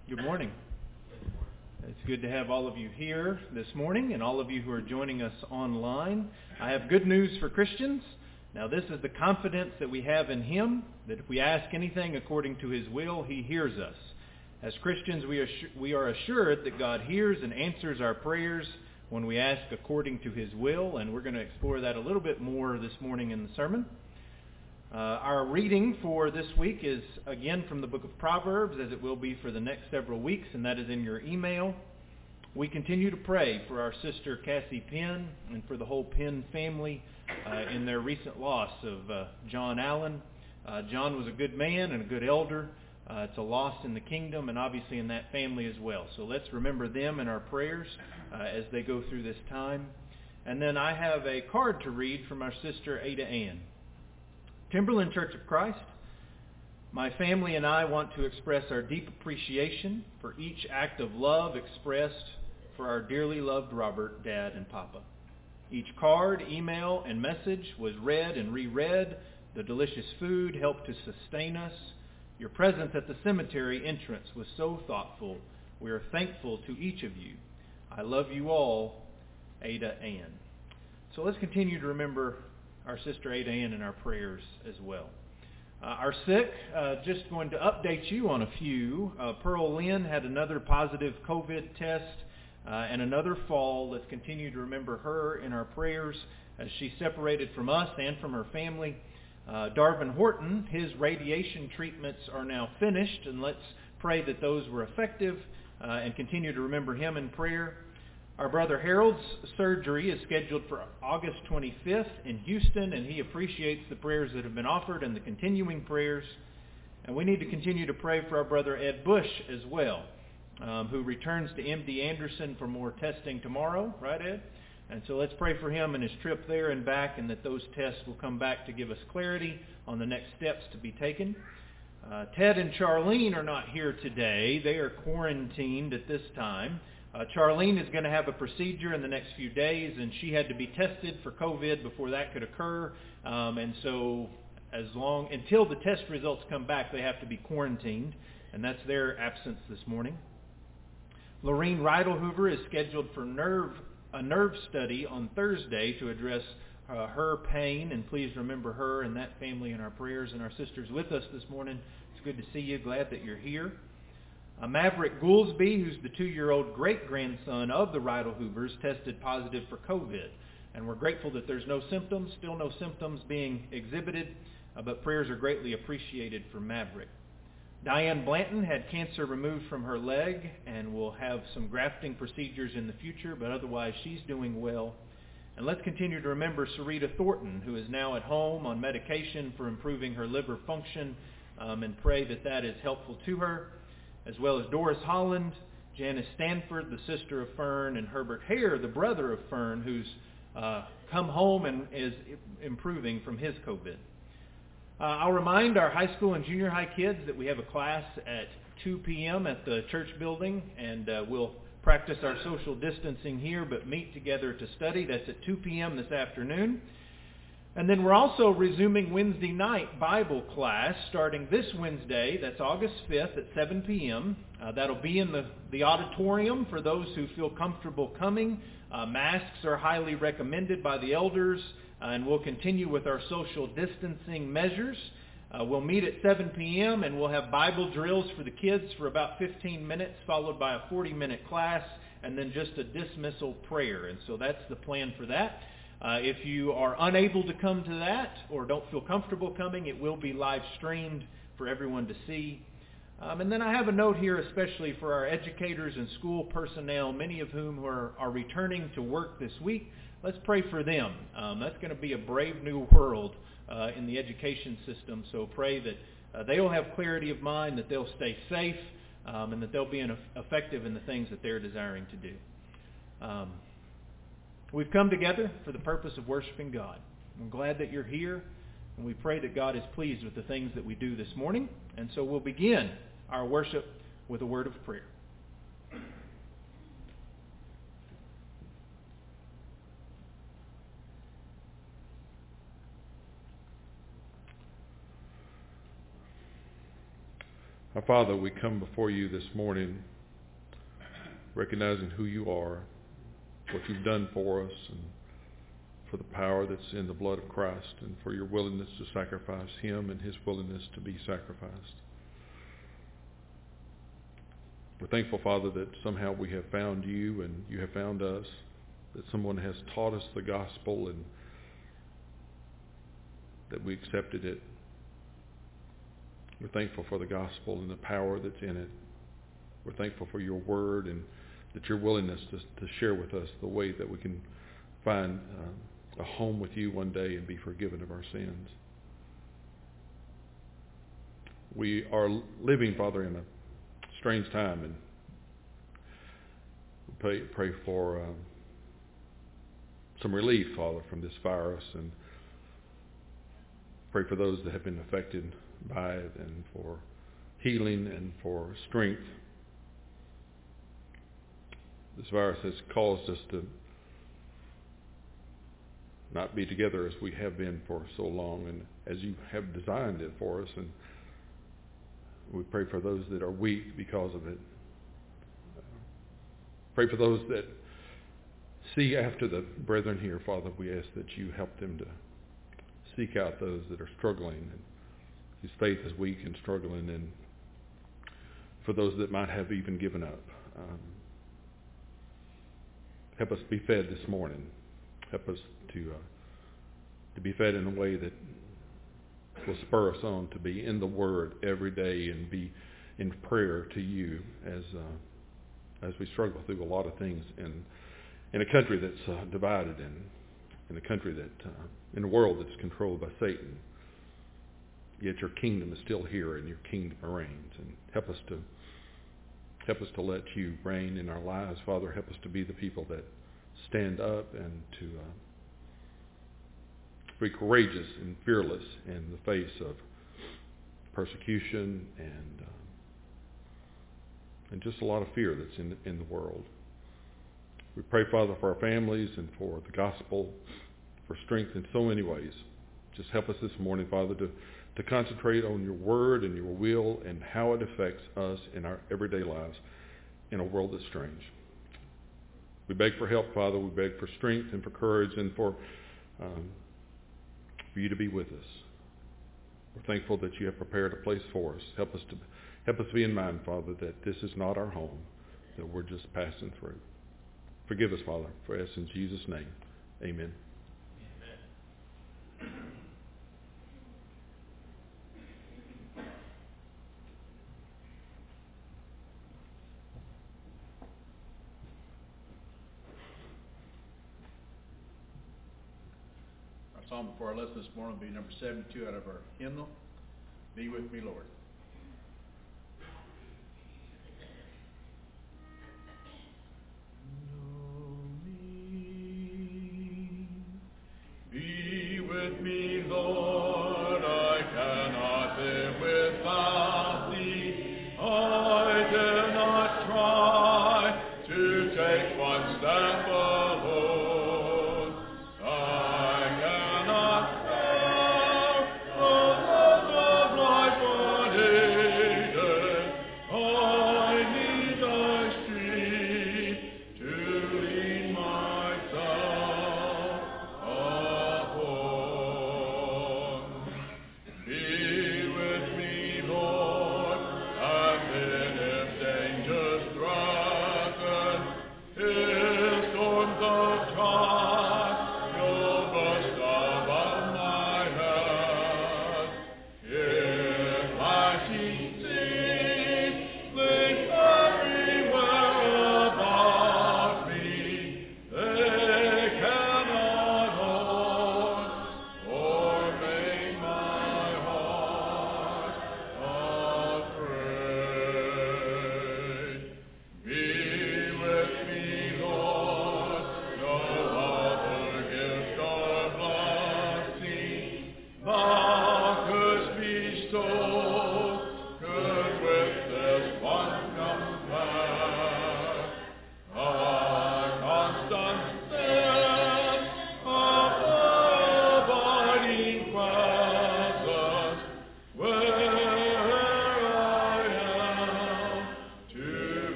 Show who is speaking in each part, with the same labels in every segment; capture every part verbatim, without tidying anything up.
Speaker 1: Good morning. It's good to have all of you here this morning and all of you who are joining us online. I have good news for Christians. Now this is the confidence that we have in Him, that if we ask anything according to His will, He hears us. As Christians, we are, we are assured that God hears and answers our prayers when we ask according to His will, and we're going to explore that a little bit more this morning in the sermon. Uh, our reading for this week is again from the book of Proverbs, as it will be for the next several weeks, and that is in your email. We continue to pray for our sister Cassie Penn and for the whole Penn family uh, in their recent loss of uh, John Allen. Uh, John was a good man and a good elder. Uh, it's a loss in the kingdom and obviously in that family as well. So let's remember them in our prayers uh, as they go through this time. And then I have a card to read from our sister Ada Ann. Timberland Church of Christ, my family and I want to express our deep appreciation for each act of love expressed for our dearly loved Robert, Dad, and Papa. Each card, email, and message was read and reread. The delicious food helped to sustain us. Your presence at the cemetery entrance was so thoughtful. We are thankful to each of you. I love you all, Ada Ann. So let's continue to remember our sister Ada Ann in our prayers as well. Uh, our sick, uh, just going to update you on a few. Uh, Pearl Lynn had another positive COVID test uh, and another fall. Let's continue to remember her in our prayers as she separated from us and from her family. Uh, Darvin Horton, his radiation treatments are now finished, and let's pray that those were effective uh, and continue to remember him in prayer. Our brother Harold's surgery is scheduled for August twenty-fifth in Houston, and he appreciates the prayers that have been offered and the continuing prayers. And we need to continue to pray for our brother Ed Bush as well, um, who returns to M D Anderson for more testing tomorrow, right, Ed? And so let's pray for him and his trip there and back, and that those tests will come back to give us clarity on the next steps to be taken. Uh, Ted and Charlene are not here today. They are quarantined at this time. Uh, Charlene is going to have a procedure in the next few days, and she had to be tested for COVID before that could occur. Um, and so as long until the test results come back, they have to be quarantined, and that's their absence this morning. Lorene Reidelhoover is scheduled for nerve a nerve study on Thursday to address uh, her pain, and please remember her and that family in our prayers. And our sisters with us this morning, it's good to see you. Glad that you're here. Uh, Maverick Goolsby, who's the two-year-old great-grandson of the Reidelhoovers, tested positive for COVID. And we're grateful that there's no symptoms, still no symptoms being exhibited, uh, but prayers are greatly appreciated for Maverick. Diane Blanton had cancer removed from her leg and will have some grafting procedures in the future, but otherwise she's doing well. And let's continue to remember Sarita Thornton, who is now at home on medication for improving her liver function, um, and pray that that is helpful to her, as well as Doris Holland, Janice Stanford, the sister of Fern, and Herbert Hare, the brother of Fern, who's uh, come home and is improving from his COVID. Uh, I'll remind our high school and junior high kids that we have a class at two p.m. at the church building, and uh, we'll practice our social distancing here, but meet together to study. That's at two p.m. this afternoon. And then we're also resuming Wednesday night Bible class starting this Wednesday. That's August fifth at seven p.m. Uh, that'll be in the, the auditorium for those who feel comfortable coming. Uh, masks are highly recommended by the elders, uh, and we'll continue with our social distancing measures. Uh, we'll meet at seven p.m. and we'll have Bible drills for the kids for about fifteen minutes, followed by a forty-minute class, and then just a dismissal prayer. And so that's the plan for that. Uh, if you are unable to come to that or don't feel comfortable coming, it will be live streamed for everyone to see. Um, and then I have a note here especially for our educators and school personnel, many of whom are, are returning to work this week. Let's pray for them. Um, that's going to be a brave new world uh, in the education system, so pray that uh, they will have clarity of mind, that they'll stay safe, um, and that they'll be in, effective in the things that they're desiring to do. Um, We've come together for the purpose of worshiping God. I'm glad that you're here, and we pray that God is pleased with the things that we do this morning. And so we'll begin our worship with a word of prayer.
Speaker 2: Our Father, we come before you this morning recognizing who you are, what you've done for us, and for the power that's in the blood of Christ, and for your willingness to sacrifice him and his willingness to be sacrificed. We're thankful, Father, that somehow we have found you and you have found us, that someone has taught us the gospel and that we accepted it. We're thankful for the gospel and the power that's in it. We're thankful for your word and that your willingness to, to share with us the way that we can find uh, a home with you one day and be forgiven of our sins. We are living, Father, in a strange time, and we pray, pray for um, some relief, Father, from this virus, and pray for those that have been affected by it, and for healing and for strength. This virus has caused us to not be together as we have been for so long and as you have designed it for us, and we pray for those that are weak because of it. Pray for those that see after the brethren here, Father. We ask that you help them to seek out those that are struggling and whose faith is weak and struggling, and for those that might have even given up. Um, help us be fed this morning. Help us to uh, to be fed in a way that will spur us on to be in the Word every day and be in prayer to you as uh, as we struggle through a lot of things in in a country that's uh, divided, and in a country that uh, in a world that's controlled by Satan. Yet your kingdom is still here, and your kingdom reigns. And help us to help us to let you reign in our lives, Father. Help us to be the people that stand up and to uh, be courageous and fearless in the face of persecution and uh, and just a lot of fear that's in in the world. We pray, Father, for our families and for the gospel, for strength in so many ways. Just help us this morning, Father, to, to concentrate on your word and your will and how it affects us in our everyday lives in a world that's strange. We beg for help, Father. We beg for strength and for courage and for um, for you to be with us. We're thankful that you have prepared a place for us. Help us to help us be in mind, Father, that this is not our home, that we're just passing through. Forgive us, Father, for us in Jesus' name. Amen.
Speaker 3: Our psalm before our lesson this morning will be number seventy-two out of our hymnal, Be With Me, Lord. Be with me, Lord, I cannot live without thee. I dare not try to take one step alone. I cannot bear the load of life unaided. I need thy strength to lead myself upon. Be with me, Lord, and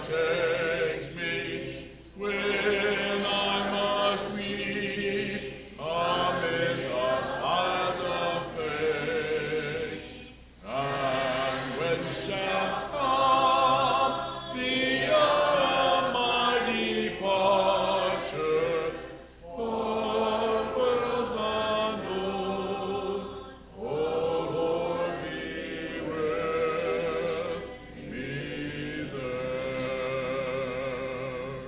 Speaker 4: takes me when I must weep amid the sighs of faith. And when shall come the hour of my departure? Farewell than those, O Lord, be with me there.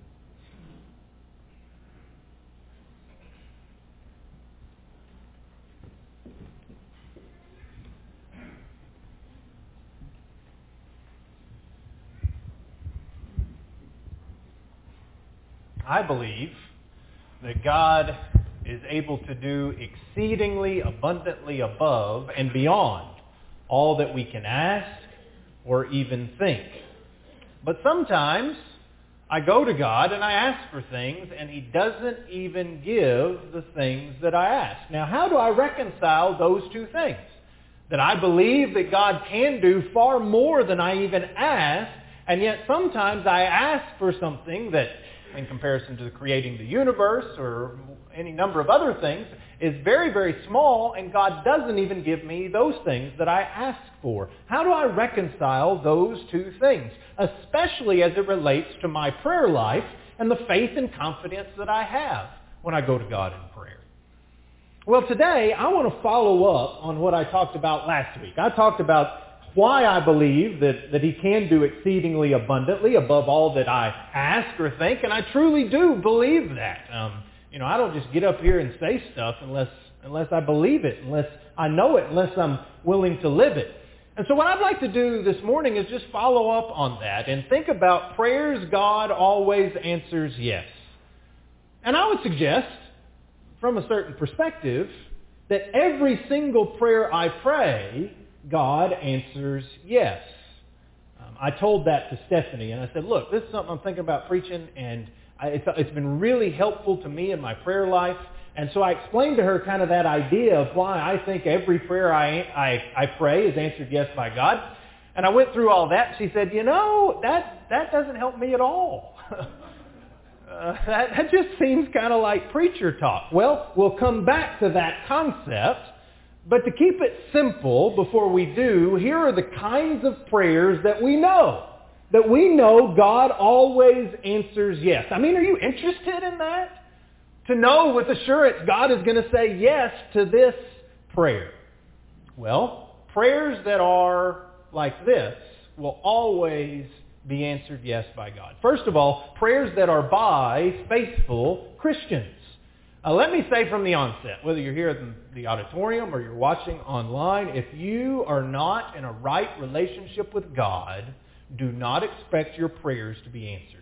Speaker 1: I believe that God is able to do exceedingly abundantly above and beyond all that we can ask or even think. But sometimes I go to God and I ask for things and He doesn't even give the things that I ask. Now, how do I reconcile those two things? That I believe that God can do far more than I even ask, and yet sometimes I ask for something that, in comparison to creating the universe or any number of other things, is very, very small, and God doesn't even give me those things that I ask for. How do I reconcile those two things, especially as it relates to my prayer life and the faith and confidence that I have when I go to God in prayer? Well, today I want to follow up on what I talked about last week. I talked about why I believe that, that He can do exceedingly abundantly above all that I ask or think, and I truly do believe that. Um, you know, I don't just get up here and say stuff unless unless I believe it, unless I know it, unless I'm willing to live it. And so what I'd like to do this morning is just follow up on that and think about prayers God always answers yes. And I would suggest, from a certain perspective, that every single prayer I pray, God answers yes. Um, I told that to Stephanie, and I said, look, this is something I'm thinking about preaching, and I, it's, it's been really helpful to me in my prayer life. And so I explained to her kind of that idea of why I think every prayer I, I, I pray is answered yes by God. And I went through all that. She said, you know, that, that doesn't help me at all. uh, that, that just seems kind of like preacher talk. Well, we'll come back to that concept. But to keep it simple before we do, here are the kinds of prayers that we know. That we know God always answers yes. I mean, are you interested in that? To know with assurance God is going to say yes to this prayer. Well, prayers that are like this will always be answered yes by God. First of all, prayers that are by faithful Christians. Uh, let me say from the onset, whether you're here in the auditorium or you're watching online, if you are not in a right relationship with God, do not expect your prayers to be answered.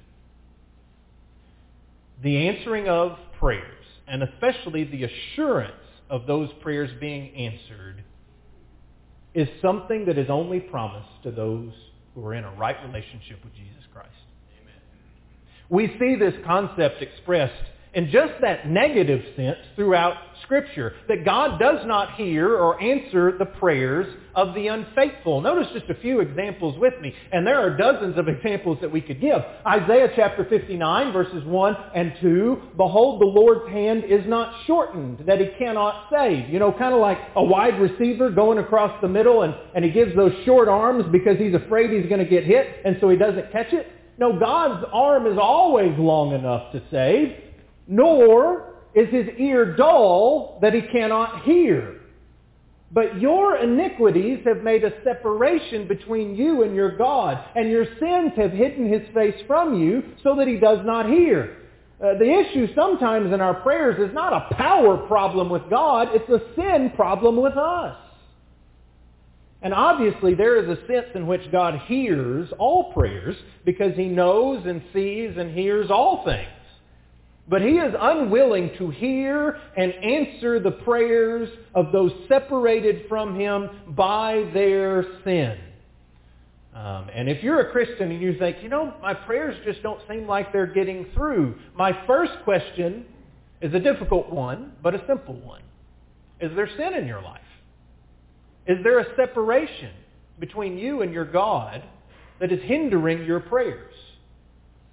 Speaker 1: The answering of prayers, and especially the assurance of those prayers being answered, is something that is only promised to those who are in a right relationship with Jesus Christ. Amen. We see this concept expressed in just that negative sense throughout Scripture, that God does not hear or answer the prayers of the unfaithful. Notice just a few examples with me, and there are dozens of examples that we could give. Isaiah chapter fifty-nine, verses one and two, behold, the Lord's hand is not shortened, that He cannot save. You know, kind of like a wide receiver going across the middle, and, and he gives those short arms because he's afraid he's going to get hit, and so he doesn't catch it. No, God's arm is always long enough to save, nor is His ear dull that He cannot hear. But your iniquities have made a separation between you and your God, and your sins have hidden His face from you so that He does not hear. Uh, the issue sometimes in our prayers is not a power problem with God, it's a sin problem with us. And obviously there is a sense in which God hears all prayers because He knows and sees and hears all things. But He is unwilling to hear and answer the prayers of those separated from Him by their sin. Um, and if you're a Christian and you think, you know, my prayers just don't seem like they're getting through, my first question is a difficult one, but a simple one. Is there sin in your life? Is there a separation between you and your God that is hindering your prayers?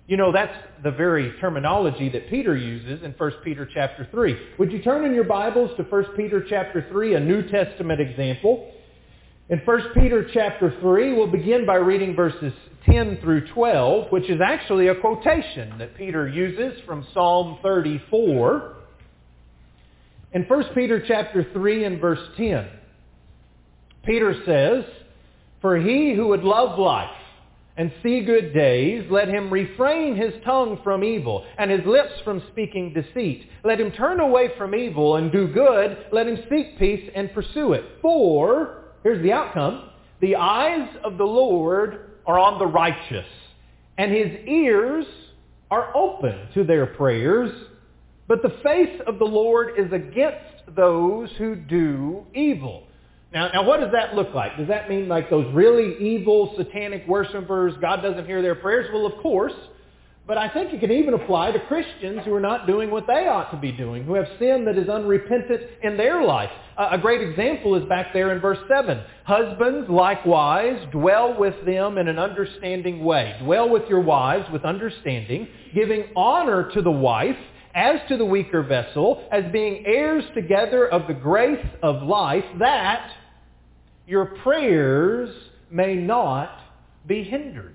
Speaker 1: You know, that's the very terminology that Peter uses in First Peter chapter three. Would you turn in your Bibles to First Peter chapter three, a New Testament example? In First Peter chapter three, we'll begin by reading verses ten through twelve, which is actually a quotation that Peter uses from Psalm thirty-four. In First Peter chapter three and verse ten, Peter says, "For he who would love life and see good days, let him refrain his tongue from evil and his lips from speaking deceit. Let him turn away from evil and do good. Let him seek peace and pursue it. For," here's the outcome, "the eyes of the Lord are on the righteous, and his ears are open to their prayers. But the face of the Lord is against those who do evil." Now, now what does that look like? Does that mean like those really evil satanic worshipers, God doesn't hear their prayers? Well, of course. But I think it can even apply to Christians who are not doing what they ought to be doing, who have sin that is unrepentant in their life. Uh, a great example is back there in verse seven. "Husbands, likewise, dwell with them in an understanding way." Dwell with your wives with understanding, giving honor to the wife as to the weaker vessel, as being heirs together of the grace of life, that your prayers may not be hindered.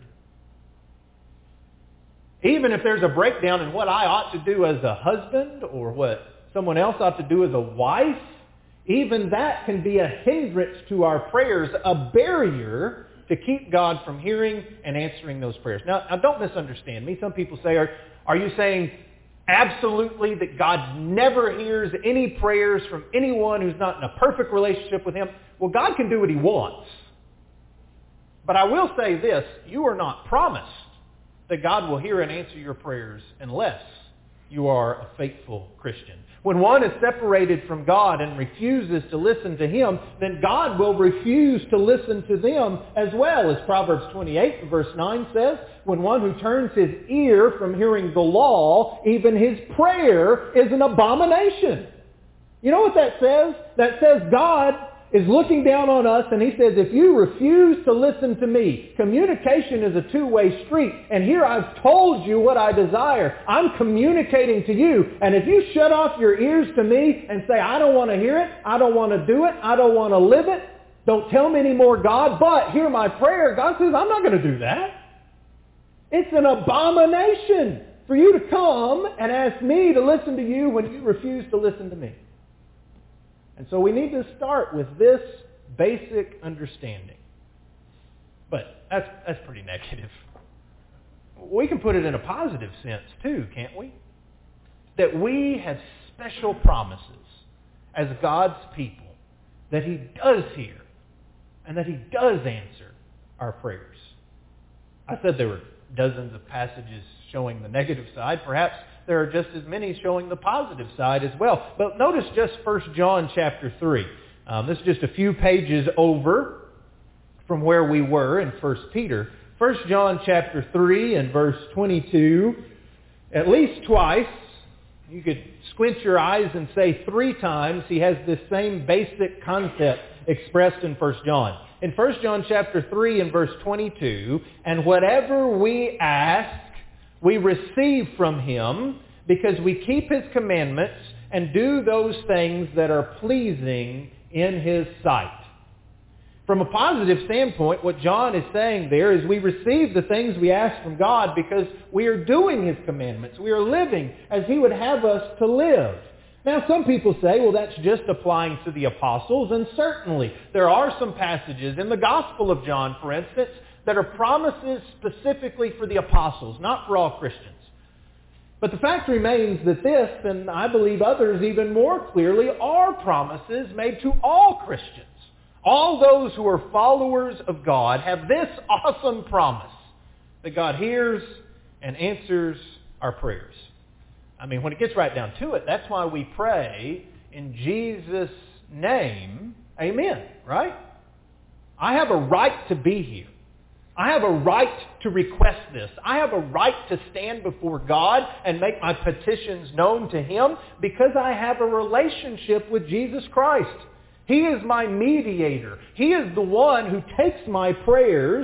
Speaker 1: Even if there's a breakdown in what I ought to do as a husband or what someone else ought to do as a wife, even that can be a hindrance to our prayers, a barrier to keep God from hearing and answering those prayers. Now, now don't misunderstand me. Some people say, are, are you saying absolutely that God never hears any prayers from anyone who's not in a perfect relationship with him? Well, God can do what he wants. But I will say this, you are not promised that God will hear and answer your prayers unless you are a faithful Christian. When one is separated from God and refuses to listen to him, then God will refuse to listen to them as well. As Proverbs twenty-eight verse nine says, "When one who turns his ear from hearing the law, even his prayer is an abomination." You know what that says? That says God is looking down on us and he says, if you refuse to listen to me, communication is a two-way street. And here I've told you what I desire. I'm communicating to you. And if you shut off your ears to me and say, I don't want to hear it, I don't want to do it, I don't want to live it, don't tell me anymore, God, but hear my prayer. God says, I'm not going to do that. It's an abomination for you to come and ask me to listen to you when you refuse to listen to me. And so we need to start with this basic understanding. But that's, that's pretty negative. We can put it in a positive sense too, can't we? That we have special promises as God's people, that he does hear and that he does answer our prayers. I said there were dozens of passages showing the negative side. Perhaps there are just as many showing the positive side as well. But notice just First John chapter three. Um, this is just a few pages over from where we were in First Peter. First John chapter three and verse twenty-two, at least twice, you could squint your eyes and say three times, he has this same basic concept expressed in First John. In First John chapter three and verse twenty-two, "And whatever we ask, we receive from him because we keep his commandments and do those things that are pleasing in his sight." From a positive standpoint, what John is saying there is we receive the things we ask from God because we are doing his commandments. We are living as he would have us to live. Now, some people say, well, that's just applying to the apostles, and certainly there are some passages in the Gospel of John, for instance, that are promises specifically for the apostles, not for all Christians. But the fact remains that this, and I believe others even more clearly, are promises made to all Christians. All those who are followers of God have this awesome promise that God hears and answers our prayers. I mean, when it gets right down to it, that's why we pray in Jesus' name, amen, right? I have a right to be here. I have a right to request this. I have a right to stand before God and make my petitions known to him because I have a relationship with Jesus Christ. He is my mediator. He is the one who takes my prayers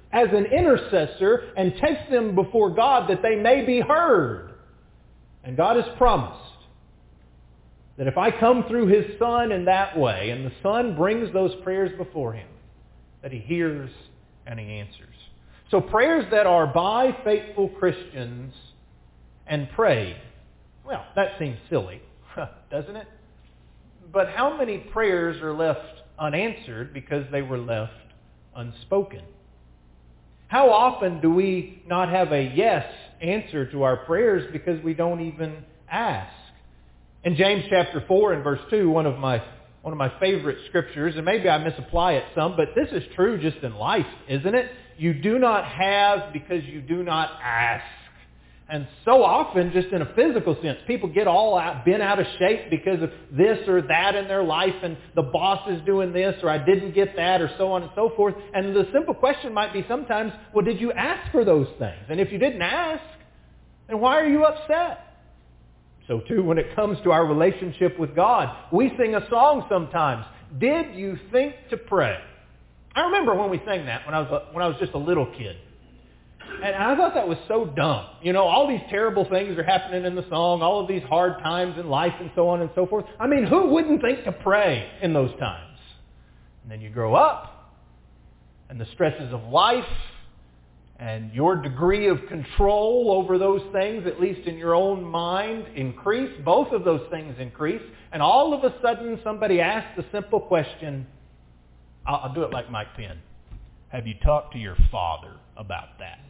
Speaker 1: as an intercessor and takes them before God that they may be heard. And God has promised that if I come through His Son in that way, and the Son brings those prayers before Him, that He hears and He answers. So prayers that are by faithful Christians and prayed, well, that seems silly, doesn't it? But how many prayers are left unanswered because they were left unspoken? How often do we not have a yes answer to our prayers because we don't even ask? In James chapter four and verse two, one of my one of my favorite scriptures, and maybe I misapply it some, but this is true just in life, isn't it? You do not have because you do not ask. And so often, just in a physical sense, people get all out, bent out of shape because of this or that in their life, and the boss is doing this, or I didn't get that, or so on and so forth. And the simple question might be sometimes, well, did you ask for those things? And if you didn't ask, then why are you upset? So too, when it comes to our relationship with God, we sing a song sometimes. Did you think to pray? I remember when we sang that when I was a, when I was just a little kid. And I thought that was so dumb. You know, all these terrible things are happening in the song, all of these hard times in life and so on and so forth. I mean, who wouldn't think to pray in those times? And then you grow up, and the stresses of life and your degree of control over those things, at least in your own mind, increase. Both of those things increase. And all of a sudden somebody asks the simple question, I'll, I'll do it like Mike Penn. Have you talked to your father about that?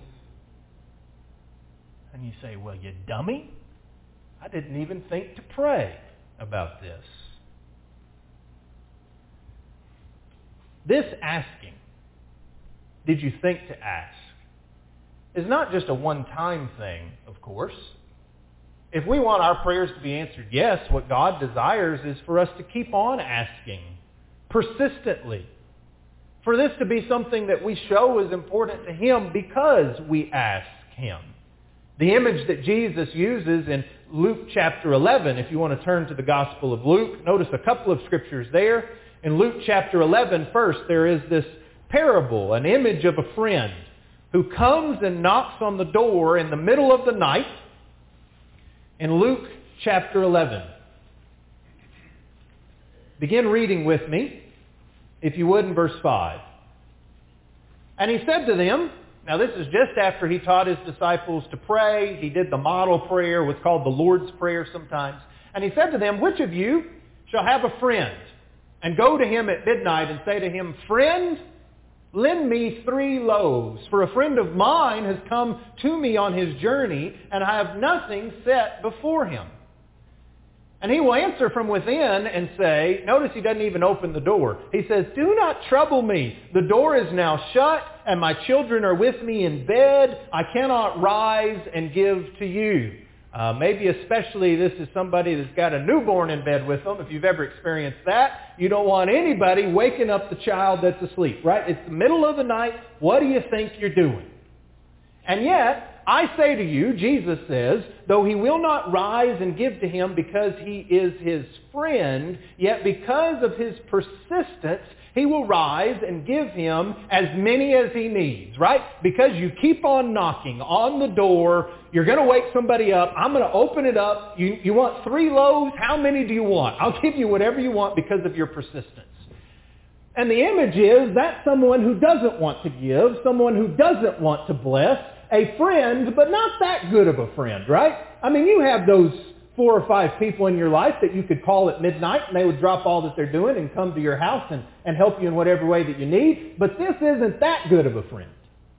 Speaker 1: And you say, well, you dummy. I didn't even think to pray about this. This asking, did you think to ask, is not just a one-time thing, of course. If we want our prayers to be answered, yes, what God desires is for us to keep on asking persistently. For this to be something that we show is important to Him because we ask Him. The image that Jesus uses in Luke chapter eleven, if you want to turn to the Gospel of Luke, notice a couple of scriptures there. In Luke chapter eleven, first, there is this parable, an image of a friend who comes and knocks on the door in the middle of the night. In Luke chapter eleven. Begin reading with me, if you would, in verse five. And he said to them, now this is just after he taught his disciples to pray. He did the model prayer, what's called the Lord's Prayer sometimes. And he said to them, which of you shall have a friend and go to him at midnight and say to him, friend, lend me three loaves, for a friend of mine has come to me on his journey, and I have nothing set before him. And he will answer from within and say, notice he doesn't even open the door. He says, do not trouble me. The door is now shut, and my children are with me in bed. I cannot rise and give to you. Uh, maybe especially this is somebody that's got a newborn in bed with them. If you've ever experienced that, you don't want anybody waking up the child that's asleep, right? It's the middle of the night. What do you think you're doing? And yet, I say to you, Jesus says, though he will not rise and give to him because he is his friend, yet because of his persistence, he will rise and give him as many as he needs, right? Because you keep on knocking on the door. You're going to wake somebody up. I'm going to open it up. You, you want three loaves? How many do you want? I'll give you whatever you want because of your persistence. And the image is that's someone who doesn't want to give, someone who doesn't want to bless, a friend, but not that good of a friend, right? I mean, you have those four or five people in your life that you could call at midnight and they would drop all that they're doing and come to your house and, and help you in whatever way that you need. But this isn't that good of a friend.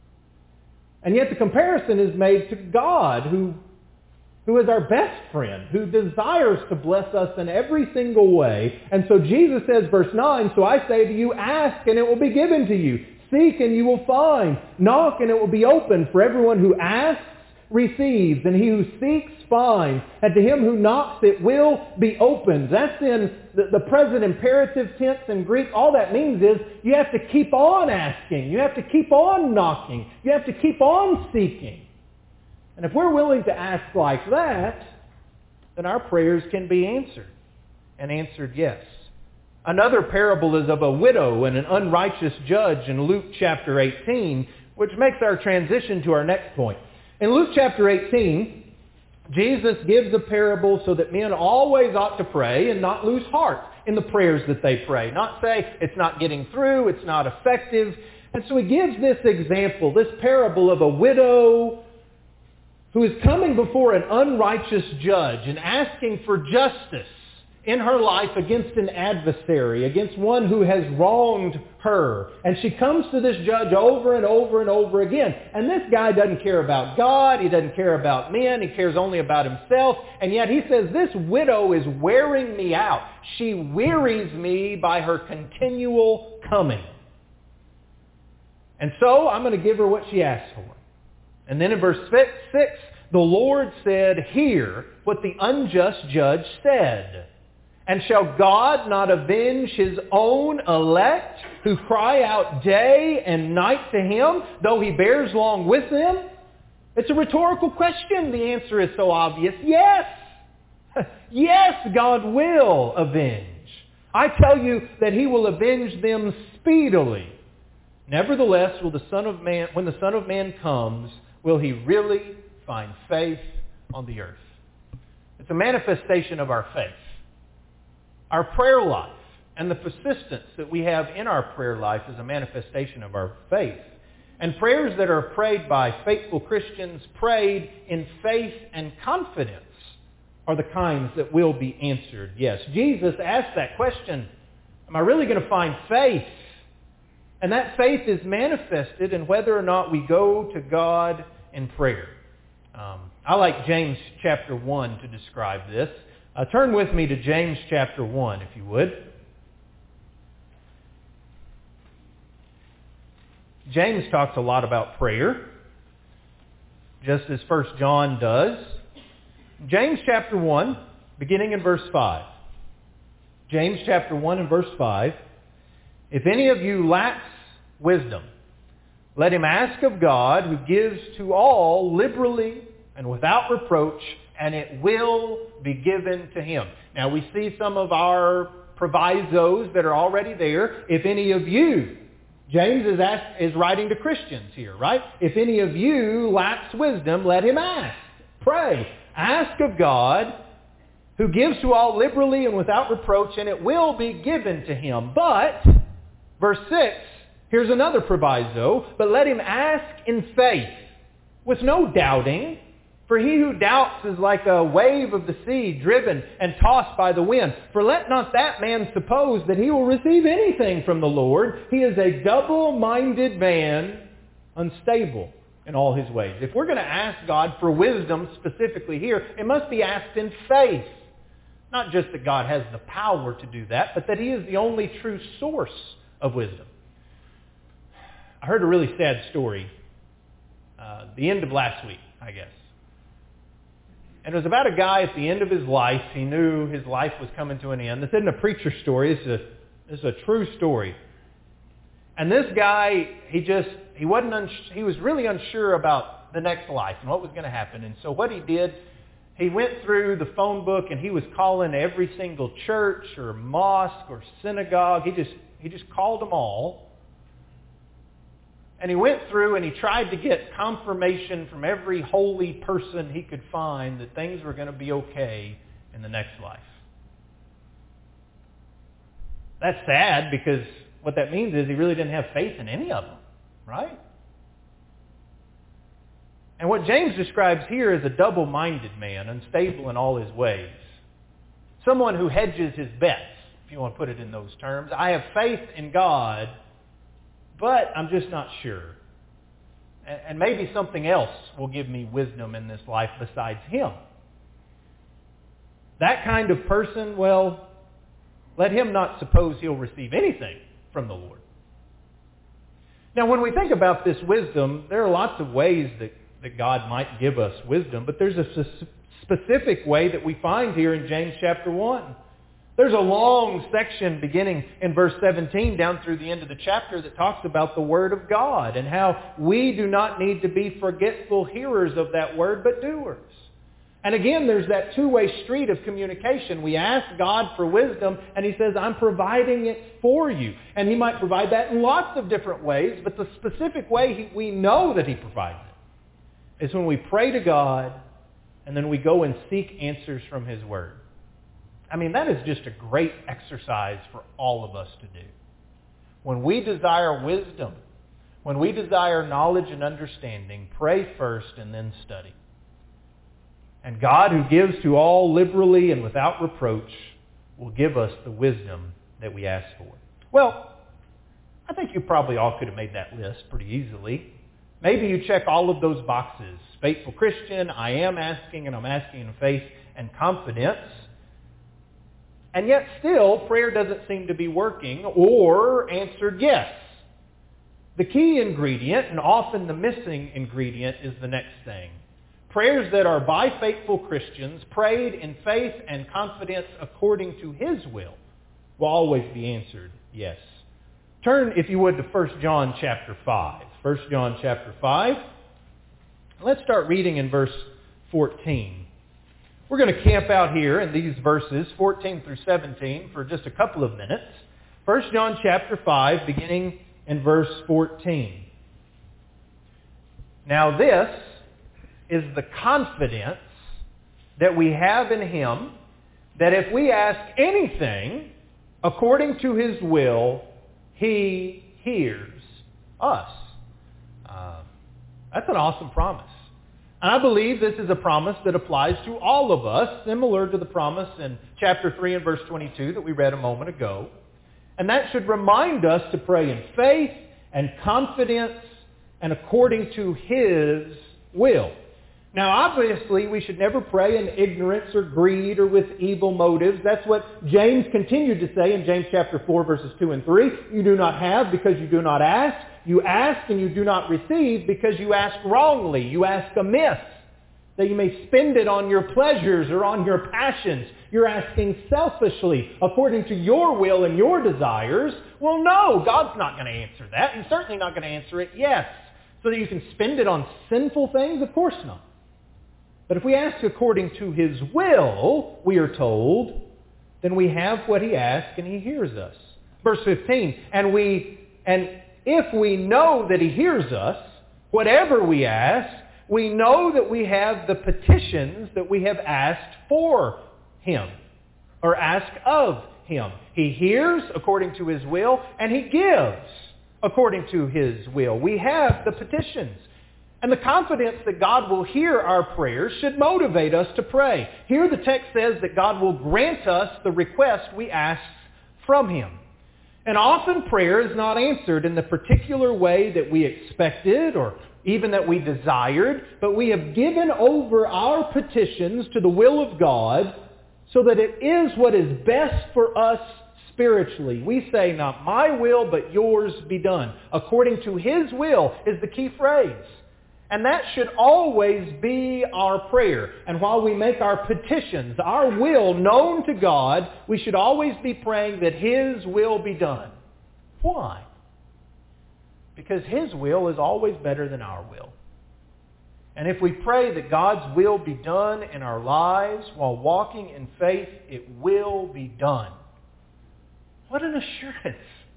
Speaker 1: And yet the comparison is made to God, who, who is our best friend, who desires to bless us in every single way. And so Jesus says, verse nine, so I say to you, ask and it will be given to you. Seek and you will find. Knock and it will be opened. For everyone who asks receives, and he who seeks finds. And to him who knocks it will be opened. That's in the, the present imperative tense in Greek. All that means is you have to keep on asking. You have to keep on knocking. You have to keep on seeking. And if we're willing to ask like that, then our prayers can be answered. And answered yes. Another parable is of a widow and an unrighteous judge in Luke chapter eighteen, Which makes our transition to our next point. In Luke chapter eighteen, Jesus gives a parable so that men always ought to pray and not lose heart in the prayers that they pray. Not say, it's not getting through, it's not effective. And so he gives this example, this parable of a widow who is coming before an unrighteous judge and asking for justice in her life against an adversary, against one who has wronged her. And she comes to this judge over and over and over again. And this guy doesn't care about God. He doesn't care about men. He cares only about himself. And yet he says, this widow is wearing me out. She wearies me by her continual coming. And so I'm going to give her what she asks for. And then in verse six, the Lord said, hear what the unjust judge said. And shall God not avenge his own elect who cry out day and night to him, though he bears long with them? It's a rhetorical question. The answer is so obvious. Yes. Yes, God will avenge. I tell you that he will avenge them speedily. Nevertheless, will the Son of Man, when the Son of Man comes, will he really find faith on the earth? It's a manifestation of our faith. Our prayer life and the persistence that we have in our prayer life is a manifestation of our faith. And prayers that are prayed by faithful Christians, prayed in faith and confidence, are the kinds that will be answered. Yes, Jesus asked that question, am I really going to find faith? And that faith is manifested in whether or not we go to God in prayer. Um, I like James chapter one to describe this. Uh, turn with me to James chapter one, if you would. James talks a lot about prayer, just as First John does. James chapter one, beginning in verse five. James chapter one and verse five. If any of you lacks wisdom, let him ask of God, who gives to all liberally and without reproach, and it will be given to him. Now we see some of our provisos that are already there. If any of you, James is, asked, is writing to Christians here, right? If any of you lacks wisdom, let him ask. Pray. Ask of God, who gives to all liberally and without reproach, and it will be given to him. But, verse six, here's another proviso, but let him ask in faith, with no doubting. For he who doubts is like a wave of the sea, driven and tossed by the wind. For let not that man suppose that he will receive anything from the Lord. He is a double-minded man, unstable in all his ways. If we're going to ask God for wisdom specifically here, it must be asked in faith. Not just that God has the power to do that, but that he is the only true source of wisdom. I heard a really sad story uh, the end of last week, I guess. And it was about a guy at the end of his life. He knew his life was coming to an end. This isn't a preacher story. This is a, this is a true story. And this guy, he just, he wasn't, uns- he was really unsure about the next life and what was going to happen. And so what he did, he went through the phone book and he was calling every single church or mosque or synagogue. He just, he just called them all. And he went through and he tried to get confirmation from every holy person he could find that things were going to be okay in the next life. That's sad because what that means is he really didn't have faith in any of them, right? And what James describes here is a double-minded man, unstable in all his ways. Someone who hedges his bets, if you want to put it in those terms. I have faith in God, but I'm just not sure. And maybe something else will give me wisdom in this life besides him. That kind of person, well, let him not suppose he'll receive anything from the Lord. Now, when we think about this wisdom, there are lots of ways that, that God might give us wisdom, but there's a specific way that we find here in James chapter one. There's a long section beginning in verse seventeen down through the end of the chapter that talks about the Word of God and how we do not need to be forgetful hearers of that Word, but doers. And again, there's that two-way street of communication. We ask God for wisdom, and He says, I'm providing it for you. And He might provide that in lots of different ways, but the specific way he, we know that He provides it is when we pray to God, and then we go and seek answers from His Word. I mean, that is just a great exercise for all of us to do. When we desire wisdom, when we desire knowledge and understanding, pray first and then study. And God, who gives to all liberally and without reproach, will give us the wisdom that we ask for. Well, I think you probably all could have made that list pretty easily. Maybe you check all of those boxes. Faithful Christian, I am asking, and I'm asking in faith and confidence. And yet still, prayer doesn't seem to be working or answered yes. The key ingredient, and often the missing ingredient, is the next thing. Prayers that are by faithful Christians, prayed in faith and confidence according to His will, will always be answered yes. Turn, if you would, to First John chapter five. First John chapter five. Let's start reading in verse fourteen. We're going to camp out here in these verses, fourteen through seventeen, for just a couple of minutes. First John chapter five, beginning in verse fourteen. Now this is the confidence that we have in Him, that if we ask anything according to His will, He hears us. Uh, that's an awesome promise. And I believe this is a promise that applies to all of us, similar to the promise in chapter three and verse twenty-two that we read a moment ago. And that should remind us to pray in faith and confidence and according to His will. Now, obviously, we should never pray in ignorance or greed or with evil motives. That's what James continued to say in James chapter four, verses two and three. You do not have because you do not ask. You ask and you do not receive because you ask wrongly. You ask amiss, that you may spend it on your pleasures or on your passions. You're asking selfishly, according to your will and your desires. Well, no, God's not going to answer that. He's certainly not going to answer it yes. So that you can spend it on sinful things? Of course not. But if we ask according to His will, we are told, then we have what He asks and He hears us. Verse fifteen, and we, and if we know that He hears us, whatever we ask, we know that we have the petitions that we have asked for Him, or ask of Him. He hears according to His will, and He gives according to His will. We have the petitions. And the confidence that God will hear our prayers should motivate us to pray. Here the text says that God will grant us the request we ask from Him. And often prayer is not answered in the particular way that we expected or even that we desired, but we have given over our petitions to the will of God so that it is what is best for us spiritually. We say, not my will, but yours be done. According to His will is the key phrase. And that should always be our prayer. And while we make our petitions, our will known to God, we should always be praying that His will be done. Why? Because His will is always better than our will. And if we pray that God's will be done in our lives while walking in faith, it will be done. What an assurance.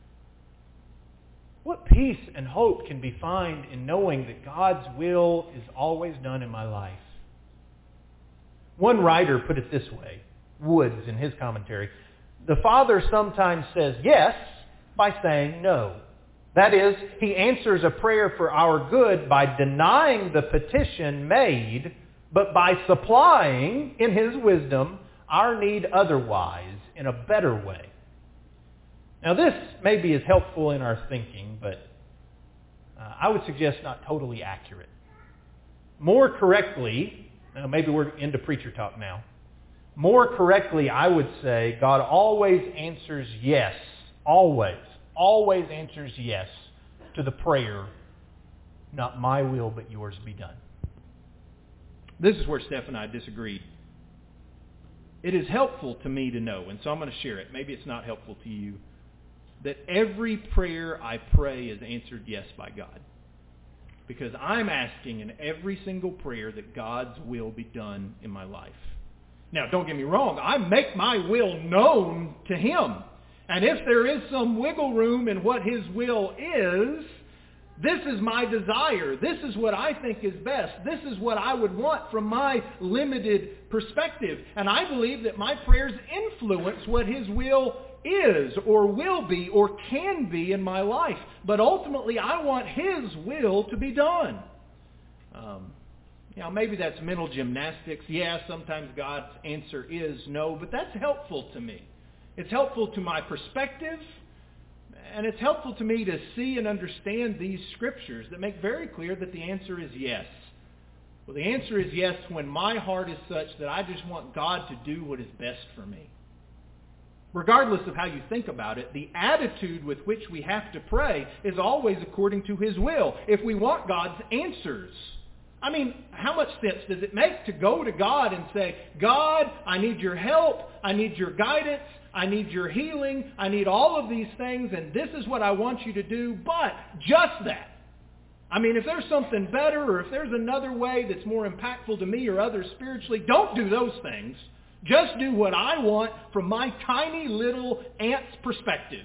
Speaker 1: What peace and hope can be found in knowing that God's will is always done in my life? One writer put it this way, Woods in his commentary. The Father sometimes says yes by saying no. That is, He answers a prayer for our good by denying the petition made, but by supplying, in His wisdom, our need otherwise, in a better way. Now this maybe is helpful in our thinking, but uh, I would suggest not totally accurate. More correctly, now maybe we're into preacher talk now. More correctly, I would say God always answers yes, always, always answers yes to the prayer, not my will but yours be done.
Speaker 5: This is where Steph and I disagreed. It is helpful to me to know, and so I'm going to share it. Maybe it's not helpful to you, that every prayer I pray is answered yes by God. Because I'm asking in every single prayer that God's will be done in my life. Now, don't get me wrong. I make my will known to Him. And if there is some wiggle room in what His will is, this is my desire. This is what I think is best. This is what I would want from my limited perspective. And I believe that my prayers influence what His will is or will be or can be in my life. But ultimately, I want His will to be done. Um, you know, maybe that's mental gymnastics. Yeah, sometimes God's answer is no, but that's helpful to me. It's helpful to my perspective, and it's helpful to me to see and understand these scriptures that make very clear that the answer is yes. Well, the answer is yes when my heart is such that I just want God to do what is best for me. Regardless of how you think about it, the attitude with which we have to pray is always according to His will. If we want God's answers, I mean, how much sense does it make to go to God and say, God, I need your help, I need your guidance, I need your healing, I need all of these things, and this is what I want you to do, but just that. I mean, if there's something better or if there's another way that's more impactful to me or others spiritually, don't do those things. Just do what I want from my tiny little ant's perspective.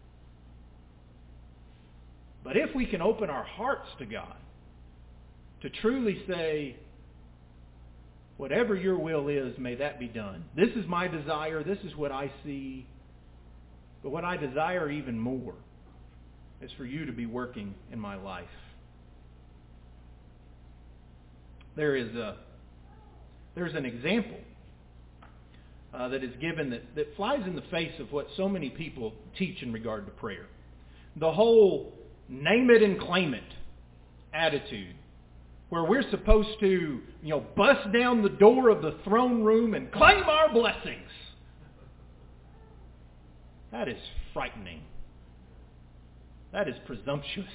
Speaker 5: But if we can open our hearts to God, to truly say, whatever your will is, may that be done. This is my desire. This is what I see. But what I desire even more is for you to be working in my life. There is a, there's an example uh, that is given that, that flies in the face of what so many people teach in regard to prayer. The whole name it and claim it attitude, where we're supposed to, you know, bust down the door of the throne room and claim our blessings. That is frightening. That is presumptuous.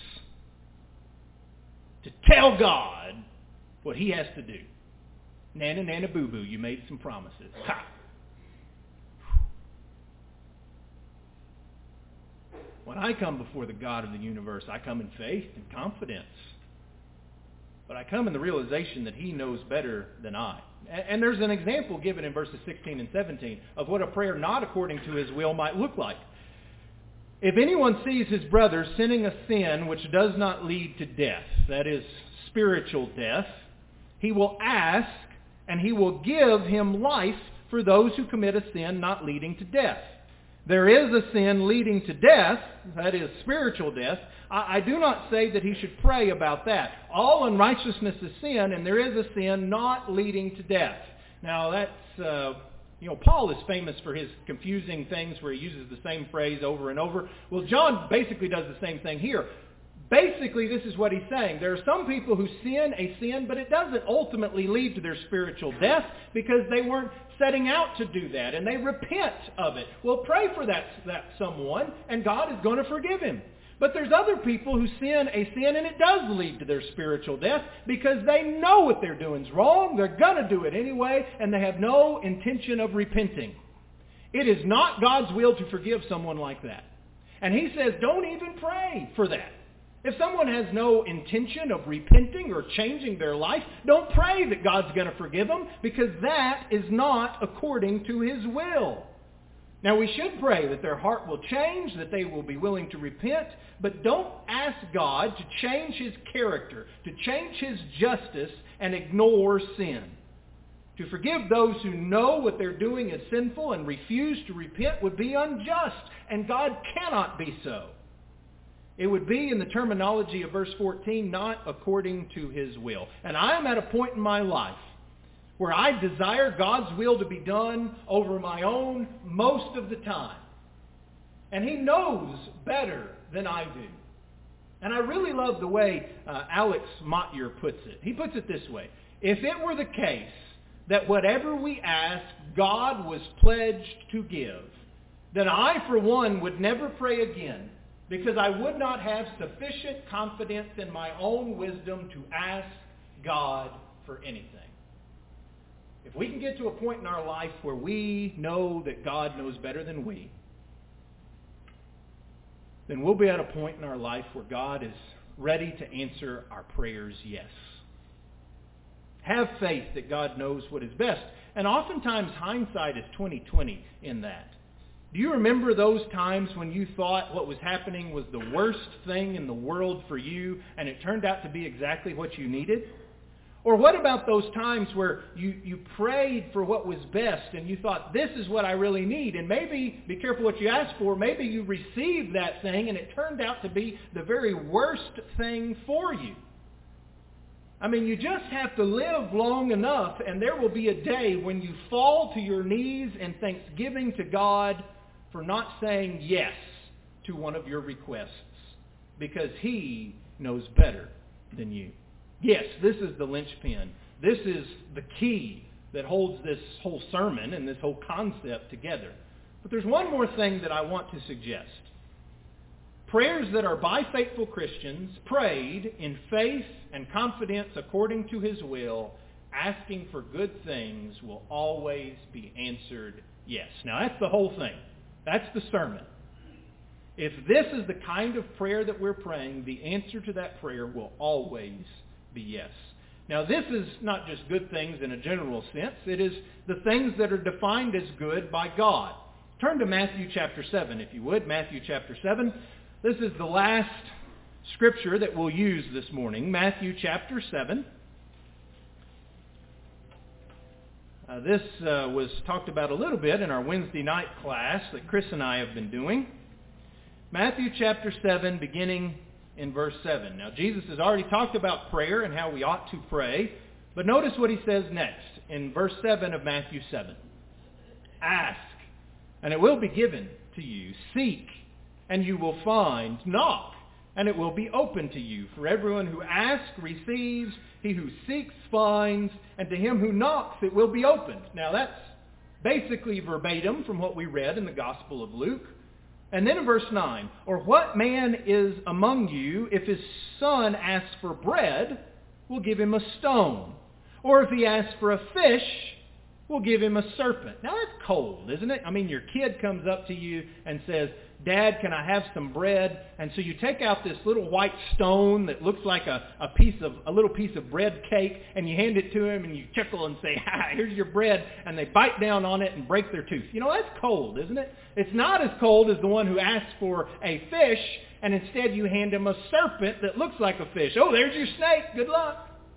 Speaker 5: To tell God what He has to do. Nana, nana, boo-boo, you made some promises. Ha! When I come before the God of the universe, I come in faith and confidence. But I come in the realization that He knows better than I. And there's an example given in verses sixteen and seventeen of what a prayer not according to His will might look like. If anyone sees his brother sinning a sin which does not lead to death, that is spiritual death, he will ask and He will give him life for those who commit a sin not leading to death. There is a sin leading to death, that is spiritual death. I, I do not say that he should pray about that. All unrighteousness is sin, and there is a sin not leading to death. Now that's, uh, you know, Paul is famous for his confusing things where he uses the same phrase over and over. Well, John basically does the same thing here. Basically, this is what he's saying. There are some people who sin a sin, but it doesn't ultimately lead to their spiritual death because they weren't setting out to do that, and they repent of it. Well, pray for that, that someone, and God is going to forgive him. But there's other people who sin a sin, and it does lead to their spiritual death because they know what they're doing is wrong. They're going to do it anyway, and they have no intention of repenting. It is not God's will to forgive someone like that. And he says, don't even pray for that. If someone has no intention of repenting or changing their life, don't pray that God's going to forgive them because that is not according to His will. Now, we should pray that their heart will change, that they will be willing to repent, but don't ask God to change His character, to change His justice, and ignore sin. To forgive those who know what they're doing is sinful and refuse to repent would be unjust, and God cannot be so. It would be, in the terminology of verse fourteen, not according to His will. And I am at a point in my life where I desire God's will to be done over my own most of the time. And He knows better than I do. And I really love the way uh, Alex Motyer puts it. He puts it this way. If it were the case that whatever we ask, God was pledged to give, then I, for one, would never pray again, because I would not have sufficient confidence in my own wisdom to ask God for anything. If we can get to a point in our life where we know that God knows better than we, then we'll be at a point in our life where God is ready to answer our prayers yes. Have faith that God knows what is best. And oftentimes hindsight is twenty twenty in that. Do you remember those times when you thought what was happening was the worst thing in the world for you and it turned out to be exactly what you needed? Or what about those times where you, you prayed for what was best and you thought, this is what I really need, and maybe, be careful what you ask for, maybe you received that thing and it turned out to be the very worst thing for you? I mean, you just have to live long enough and there will be a day when you fall to your knees in thanksgiving to God for not saying yes to one of your requests because He knows better than you. Yes, this is the linchpin. This is the key that holds this whole sermon and this whole concept together. But there's one more thing that I want to suggest. Prayers that are by faithful Christians, prayed in faith and confidence according to His will, asking for good things, will always be answered yes. Now that's the whole thing. That's the sermon. If this is the kind of prayer that we're praying, the answer to that prayer will always be yes. Now this is not just good things in a general sense. It is the things that are defined as good by God. Turn to Matthew chapter seven, if you would. Matthew chapter seven. This is the last scripture that we'll use this morning. Matthew chapter seven. Uh, this uh, was talked about a little bit in our Wednesday night class that Chris and I have been doing. Matthew chapter seven, beginning in verse seven. Now, Jesus has already talked about prayer and how we ought to pray, but notice what He says next in verse seven of Matthew seven. Ask, and it will be given to you. Seek, and you will find. Knock, and it will be open to you. For everyone who asks receives, he who seeks finds, and to him who knocks it will be opened. Now that's basically verbatim from what we read in the Gospel of Luke. And then in verse nine, or what man is among you, if his son asks for bread, will give him a stone? Or if he asks for a fish, will give him a serpent? Now that's cold, isn't it? I mean, your kid comes up to you and says, Dad, can I have some bread? And so you take out this little white stone that looks like a, a piece of a little piece of bread cake, and you hand it to him, and you chuckle and say, "Ha, here's your bread," and they bite down on it and break their tooth. You know, that's cold, isn't it? It's not as cold as the one who asks for a fish, and instead you hand him a serpent that looks like a fish. Oh, there's your snake. Good luck.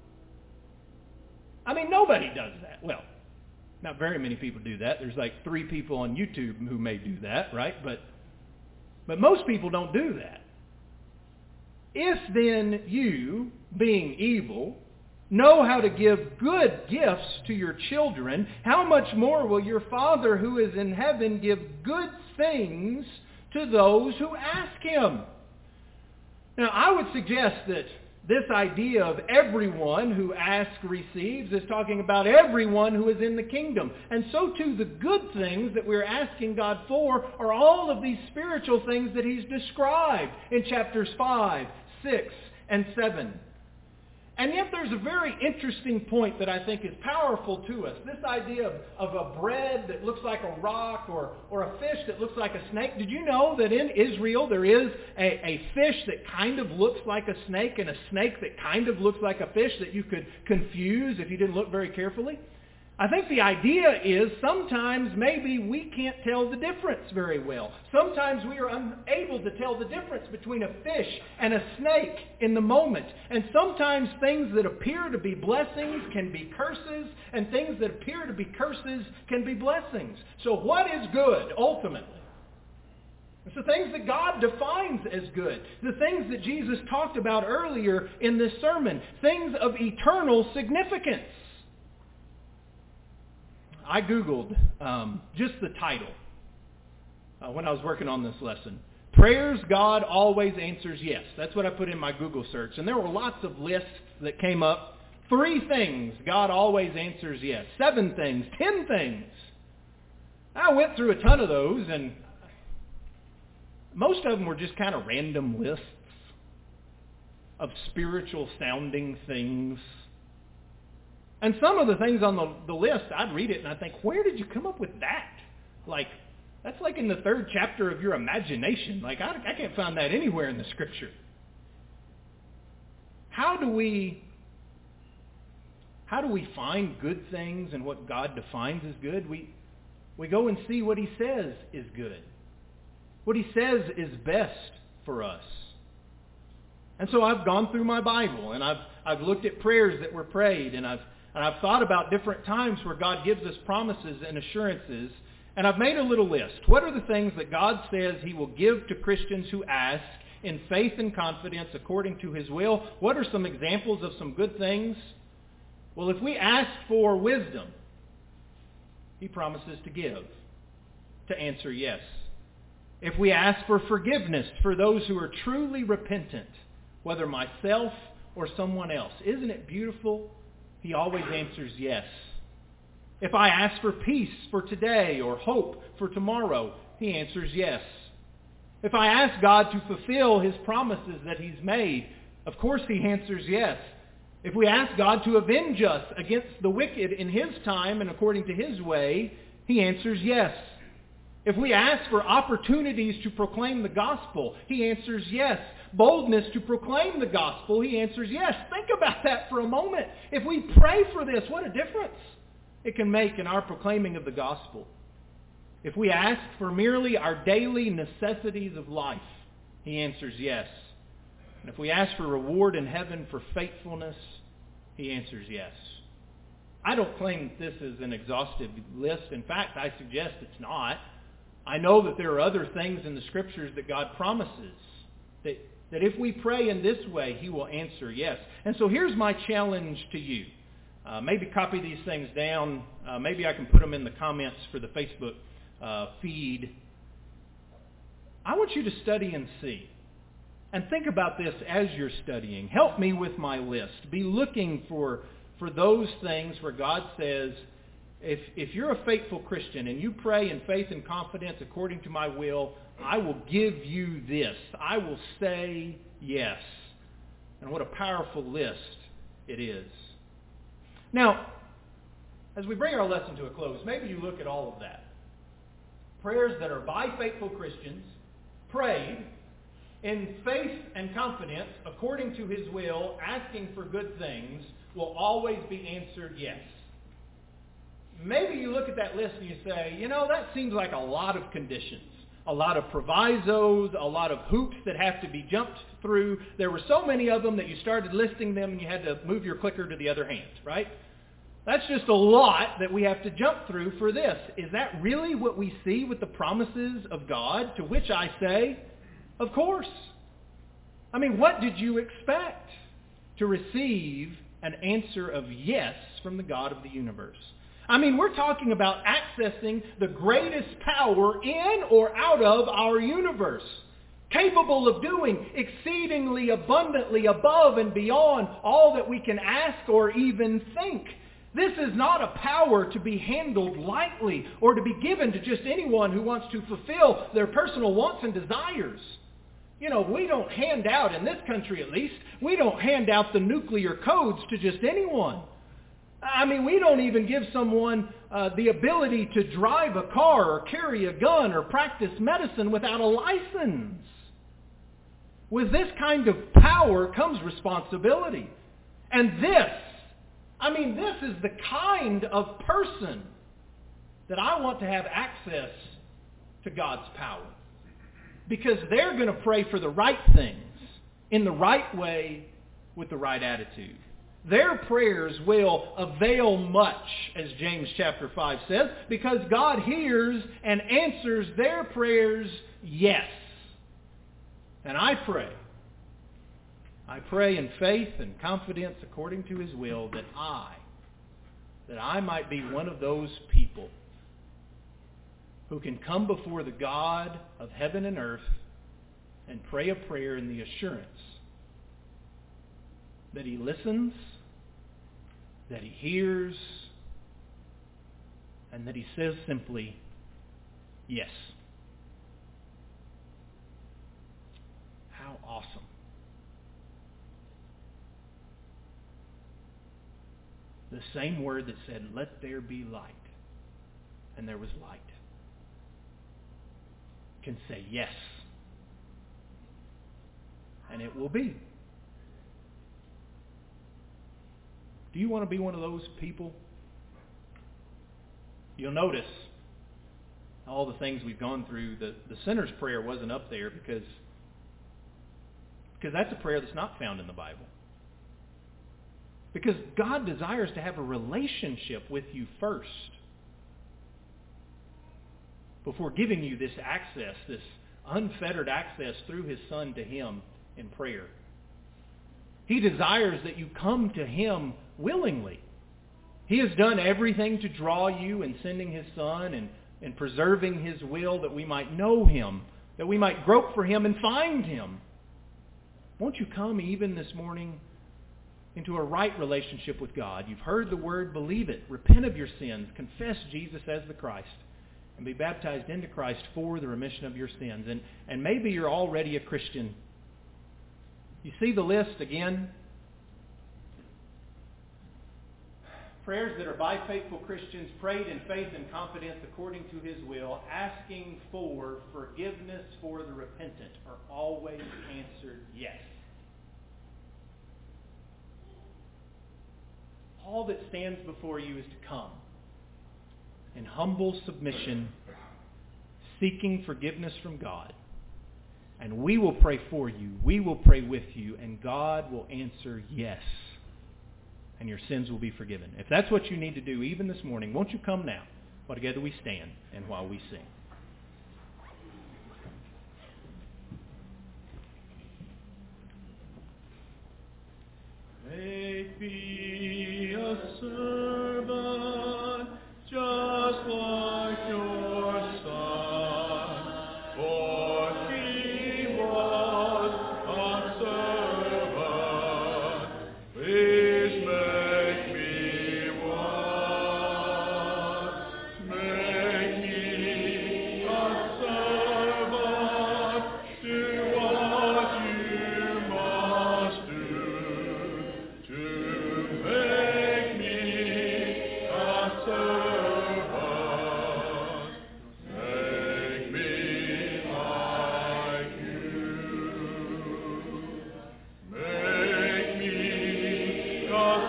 Speaker 5: I mean, nobody does that. Well, not very many people do that. There's like three people on YouTube who may do that, right? But But most people don't do that. If then you, being evil, know how to give good gifts to your children, how much more will your Father who is in heaven give good things to those who ask Him? Now, I would suggest that this idea of everyone who asks receives is talking about everyone who is in the kingdom. And so too the good things that we're asking God for are all of these spiritual things that He's described in chapters five, six, and seven. And yet there's a very interesting point that I think is powerful to us. This idea of, of a bread that looks like a rock or, or a fish that looks like a snake. Did you know that in Israel there is a, a fish that kind of looks like a snake and a snake that kind of looks like a fish that you could confuse if you didn't look very carefully? I think the idea is sometimes maybe we can't tell the difference very well. Sometimes we are unable to tell the difference between a fish and a snake in the moment. And sometimes things that appear to be blessings can be curses, and things that appear to be curses can be blessings. So what is good ultimately? It's the things that God defines as good. The things that Jesus talked about earlier in this sermon. Things of eternal significance. I Googled um, just the title uh, when I was working on this lesson. Prayers God always answers yes. That's what I put in my Google search. And there were lots of lists that came up. Three things God always answers yes. Seven things. Ten things. I went through a ton of those, and most of them were just kind of random lists of spiritual sounding things. And some of the things on the, the list, I'd read it and I'd think, where did you come up with that? Like, that's like in the third chapter of your imagination. Like, I, I can't find that anywhere in the Scripture. how do we how do we find good things and what God defines as good? We we go and see what he says is good. What he says is best for us. And so I've gone through my Bible and I've I've looked at prayers that were prayed, and I've and I've thought about different times where God gives us promises and assurances, and I've made a little list. What are the things that God says he will give to Christians who ask in faith and confidence according to his will? What are some examples of some good things? Well, if we ask for wisdom, he promises to give, to answer yes. If we ask for forgiveness for those who are truly repentant, whether myself or someone else, isn't it beautiful? He always answers yes. If I ask for peace for today or hope for tomorrow, he answers yes. If I ask God to fulfill his promises that he's made, of course he answers yes. If we ask God to avenge us against the wicked in his time and according to his way, he answers yes. If we ask for opportunities to proclaim the gospel, he answers yes. Boldness to proclaim the gospel, he answers yes. Think about that for a moment. If we pray for this, what a difference it can make in our proclaiming of the gospel. If we ask for merely our daily necessities of life, he answers yes. And if we ask for reward in heaven for faithfulness, he answers yes. I don't claim that this is an exhaustive list. In fact, I suggest it's not. I know that there are other things in the Scriptures that God promises, that, that if we pray in this way, he will answer yes. And so here's my challenge to you. Uh, maybe copy these things down. Uh, maybe I can put them in the comments for the Facebook uh, feed. I want you to study and see. And think about this as you're studying. Help me with my list. Be looking for, for those things where God says, if, if you're a faithful Christian and you pray in faith and confidence according to my will, I will give you this. I will say yes. And what a powerful list it is. Now, as we bring our lesson to a close, maybe you look at all of that. Prayers that are by faithful Christians, prayed in faith and confidence, according to his will, asking for good things, will always be answered yes. Maybe you look at that list and you say, you know, that seems like a lot of conditions, a lot of provisos, a lot of hoops that have to be jumped through. There were so many of them that you started listing them and you had to move your clicker to the other hand, right? That's just a lot that we have to jump through for this. Is that really what we see with the promises of God? To which I say, of course. I mean, what did you expect? To receive an answer of yes from the God of the universe. I mean, we're talking about accessing the greatest power in or out of our universe, capable of doing exceedingly abundantly above and beyond all that we can ask or even think. This is not a power to be handled lightly or to be given to just anyone who wants to fulfill their personal wants and desires. You know, we don't hand out, in this country at least, we don't hand out the nuclear codes to just anyone. I mean, we don't even give someone uh, the ability to drive a car or carry a gun or practice medicine without a license. With this kind of power comes responsibility. And this, I mean, this is the kind of person that I want to have access to God's power. Because they're going to pray for the right things, in the right way, with the right attitude. Their prayers will avail much, as James chapter five says, because God hears and answers their prayers yes. And I pray, I pray in faith and confidence according to his will that I, that I might be one of those people who can come before the God of heaven and earth and pray a prayer in the assurance that he listens, that he hears, and that he says simply, yes. How awesome. The same word that said, let there be light, and there was light, can say yes. And it will be. Do you want to be one of those people? You'll notice all the things we've gone through. The, the sinner's prayer wasn't up there because, because that's a prayer that's not found in the Bible. Because God desires to have a relationship with you first before giving you this access, this unfettered access through His Son to Him in prayer. He desires that you come to Him willingly. He has done everything to draw you in sending His Son and, and preserving His will that we might know Him, that we might grope for Him and find Him. Won't you come even this morning into a right relationship with God? You've heard the word, believe it, repent of your sins, confess Jesus as the Christ, and be baptized into Christ for the remission of your sins. And, and maybe you're already a Christian. You see the list again? Prayers that are by faithful Christians, prayed in faith and confidence according to His will, asking for forgiveness for the repentant, are always answered yes. All that stands before you is to come in humble submission, seeking forgiveness from God. And we will pray for you. We will pray with you. And God will answer yes. And your sins will be forgiven. If that's what you need to do even this morning, won't you come now while together we stand and while we sing.
Speaker 4: Make me a servant just like your Son, for He was a servant. Please make me one. Make me a servant. Do what you must do. To make me a servant, make me like you. Make me a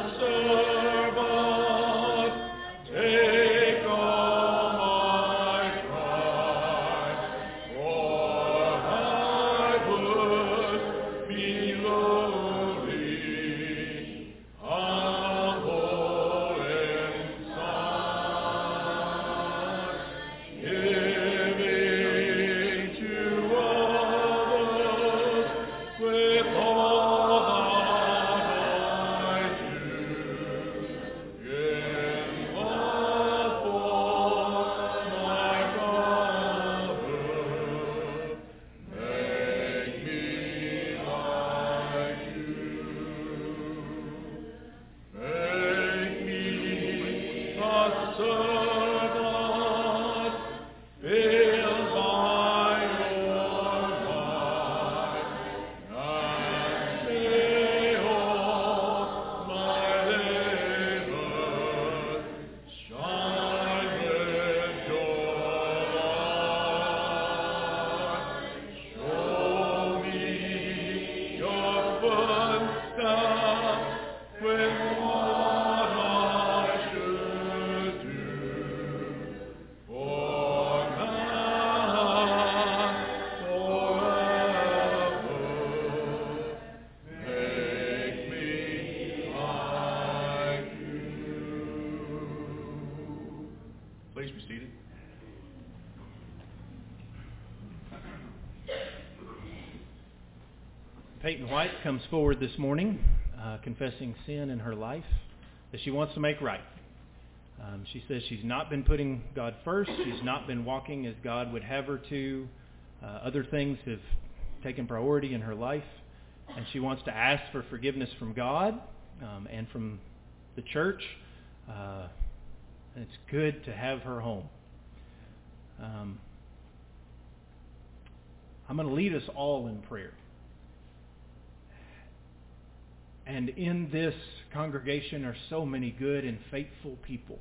Speaker 4: servant, take all my pride, for I would be lowly, humble inside, giving to others with all that I do. In love for my brother, make me like you. Make me a servant, filled by your light, and may all my labor shine with your light. Show me your footsteps with what I should do. For now, forever, make me like you. Please be seated.
Speaker 5: Peyton White comes forward this morning uh, confessing sin in her life that she wants to make right. Um, she says she's not been putting God first. She's not been walking as God would have her to. Uh, other things have taken priority in her life. And she wants to ask for forgiveness from God um, and from the church. Uh, and it's good to have her home. Um, I'm going to lead us all in prayer. And in this congregation are so many good and faithful people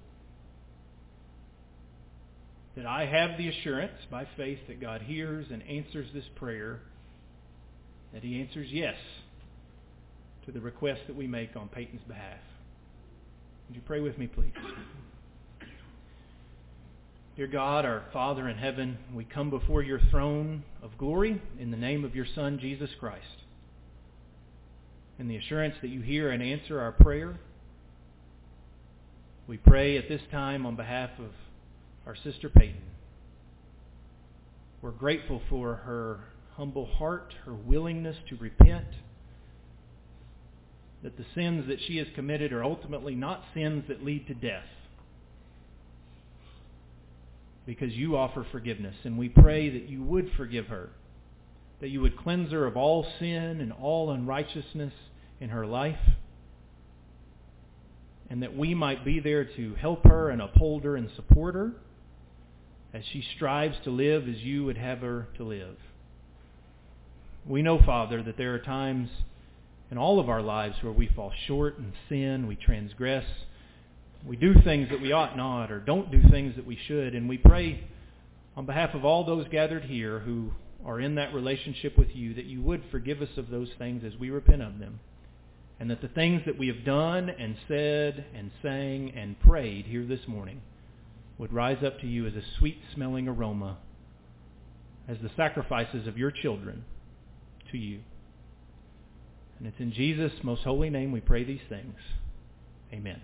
Speaker 5: that I have the assurance by faith that God hears and answers this prayer, that He answers yes to the request that we make on Peyton's behalf. Would you pray with me, please? Dear God, our Father in heaven, we come before your throne of glory in the name of your Son, Jesus Christ. In the assurance that you hear and answer our prayer, we pray at this time on behalf of our sister Peyton. We're grateful for her humble heart, her willingness to repent, that the sins that she has committed are ultimately not sins that lead to death, because you offer forgiveness. And we pray that you would forgive her, that you would cleanse her of all sin and all unrighteousness in her life, and that we might be there to help her and uphold her and support her as she strives to live as you would have her to live. We know, Father, that there are times in all of our lives where we fall short and sin, we transgress, we do things that we ought not, or don't do things that we should, and we pray on behalf of all those gathered here who are in that relationship with you that you would forgive us of those things as we repent of them, and that the things that we have done and said and sang and prayed here this morning would rise up to you as a sweet-smelling aroma, as the sacrifices of your children to you. And it's in Jesus' most holy name we pray these things. Amen.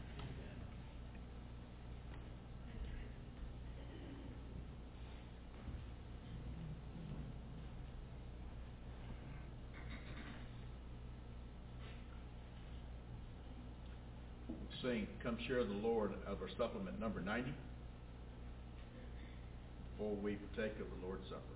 Speaker 3: Sing, Come Share the Lord, of our supplement number ninety, before we partake of the Lord's Supper.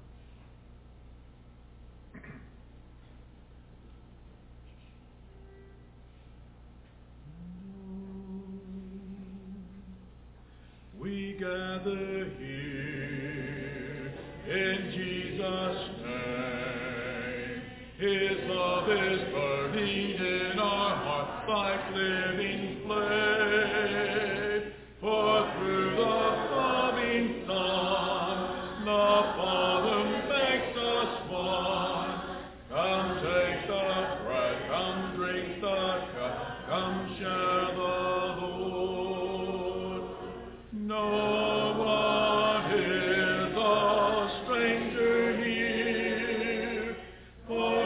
Speaker 4: We gather here in Jesus' name. His love is burning in our hearts like living flame. For through the coming Son, the Father makes us one. Come take the bread, come drink the cup, come share the Lord. No one is a stranger here, for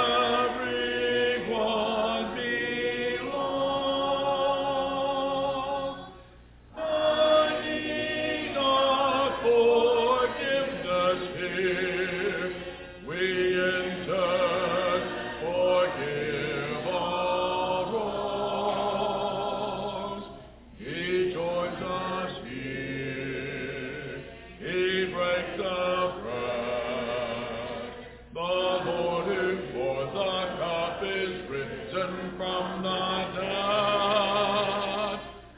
Speaker 4: everyone belongs. I need not forgiveness here. We in turn forgive all wrongs. He joins us here. He breaks the bread. The Lord who pours the cup is risen from the dead.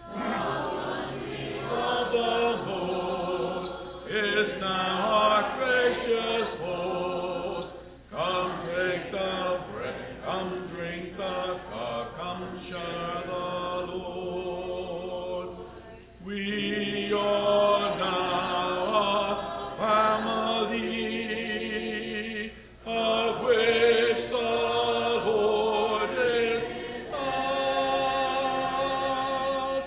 Speaker 4: Of the Lord is now our gracious host. Come take the bread, come drink the cup, come share the Lord. We are now a family of which the Lord is God.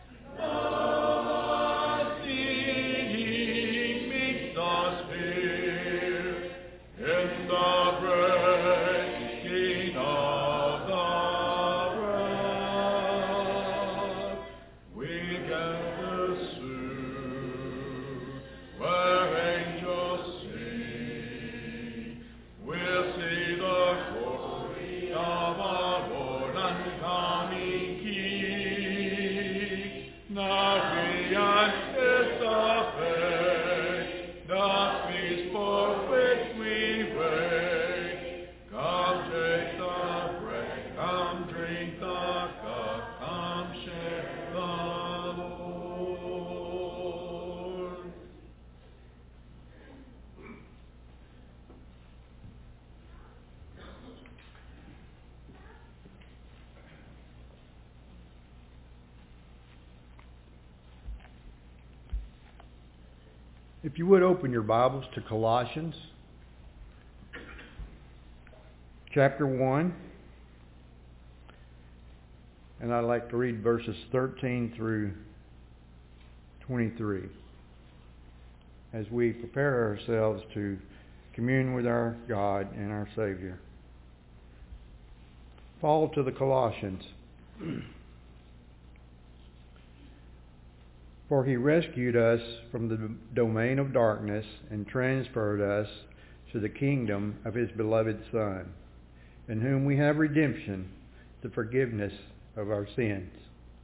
Speaker 4: The seed meets us here in the breaking of the bread. We gather soon where angels sing. We'll see the glory of our Lord and coming King. Now we anticipate the feast for which we wait. Come take the bread, come drink the cup, come share the Lord.
Speaker 6: If you would open your Bibles to Colossians chapter one. and I'd like to read verses thirteen through twenty-three as we prepare ourselves to commune with our God and our Savior. Paul to the Colossians. For he rescued us from the domain of darkness and transferred us to the kingdom of his beloved Son, in whom we have redemption, the forgiveness of our sins.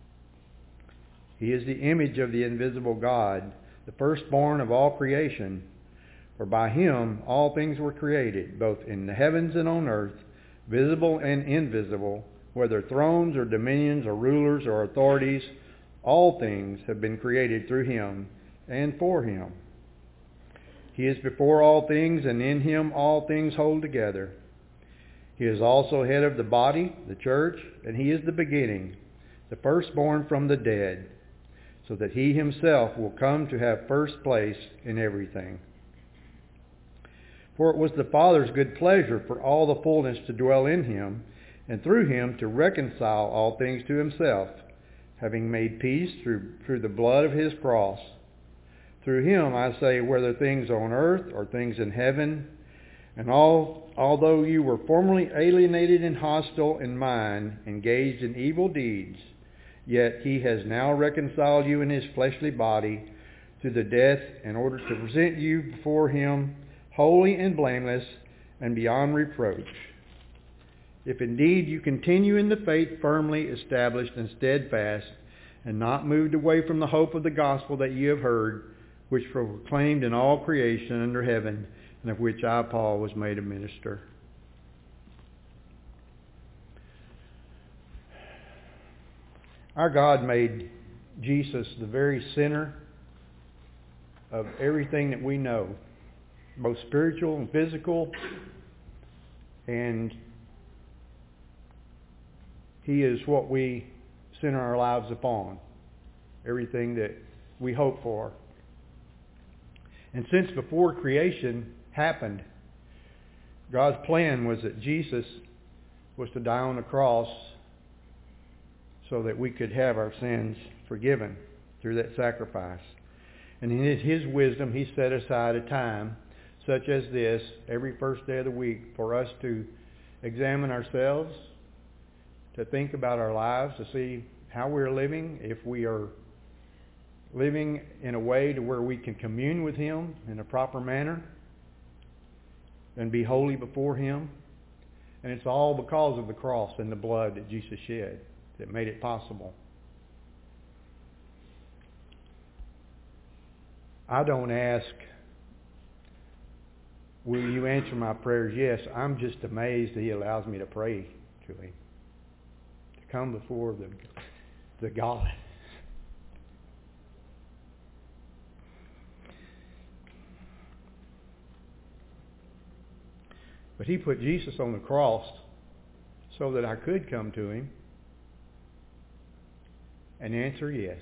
Speaker 6: He is the image of the invisible God, the firstborn of all creation. For by him all things were created, both in the heavens and on earth, visible and invisible, whether thrones or dominions or rulers or authorities. All things have been created through him and for him. He is before all things, and in him all things hold together. He is also head of the body, the church, and he is the beginning, the firstborn from the dead, so that he himself will come to have first place in everything. For it was the Father's good pleasure for all the fullness to dwell in him, and through him to reconcile all things to himself, having made peace through, through the blood of his cross. Through him, I say, whether things on earth or things in heaven, and all, although you were formerly alienated and hostile in mind, engaged in evil deeds, yet he has now reconciled you in his fleshly body through the death, in order to present you before him holy and blameless and beyond reproach. If indeed you continue in the faith firmly established and steadfast, and not moved away from the hope of the gospel that you have heard, which was proclaimed in all creation under heaven, and of which I, Paul, was made a minister. Our God made Jesus the very center of everything that we know, both spiritual and physical, and he is what we center our lives upon, everything that we hope for. And since before creation happened, God's plan was that Jesus was to die on the cross so that we could have our sins forgiven through that sacrifice. And in his wisdom, he set aside a time such as this every first day of the week for us to examine ourselves, to think about our lives, to see how we're living, if we are living in a way to where we can commune with him in a proper manner and be holy before him. And it's all because of the cross and the blood that Jesus shed that made it possible. I don't ask, will you answer my prayers? Yes, I'm just amazed that he allows me to pray to him, to come before the, the God. But he put Jesus on the cross so that I could come to him and answer yes.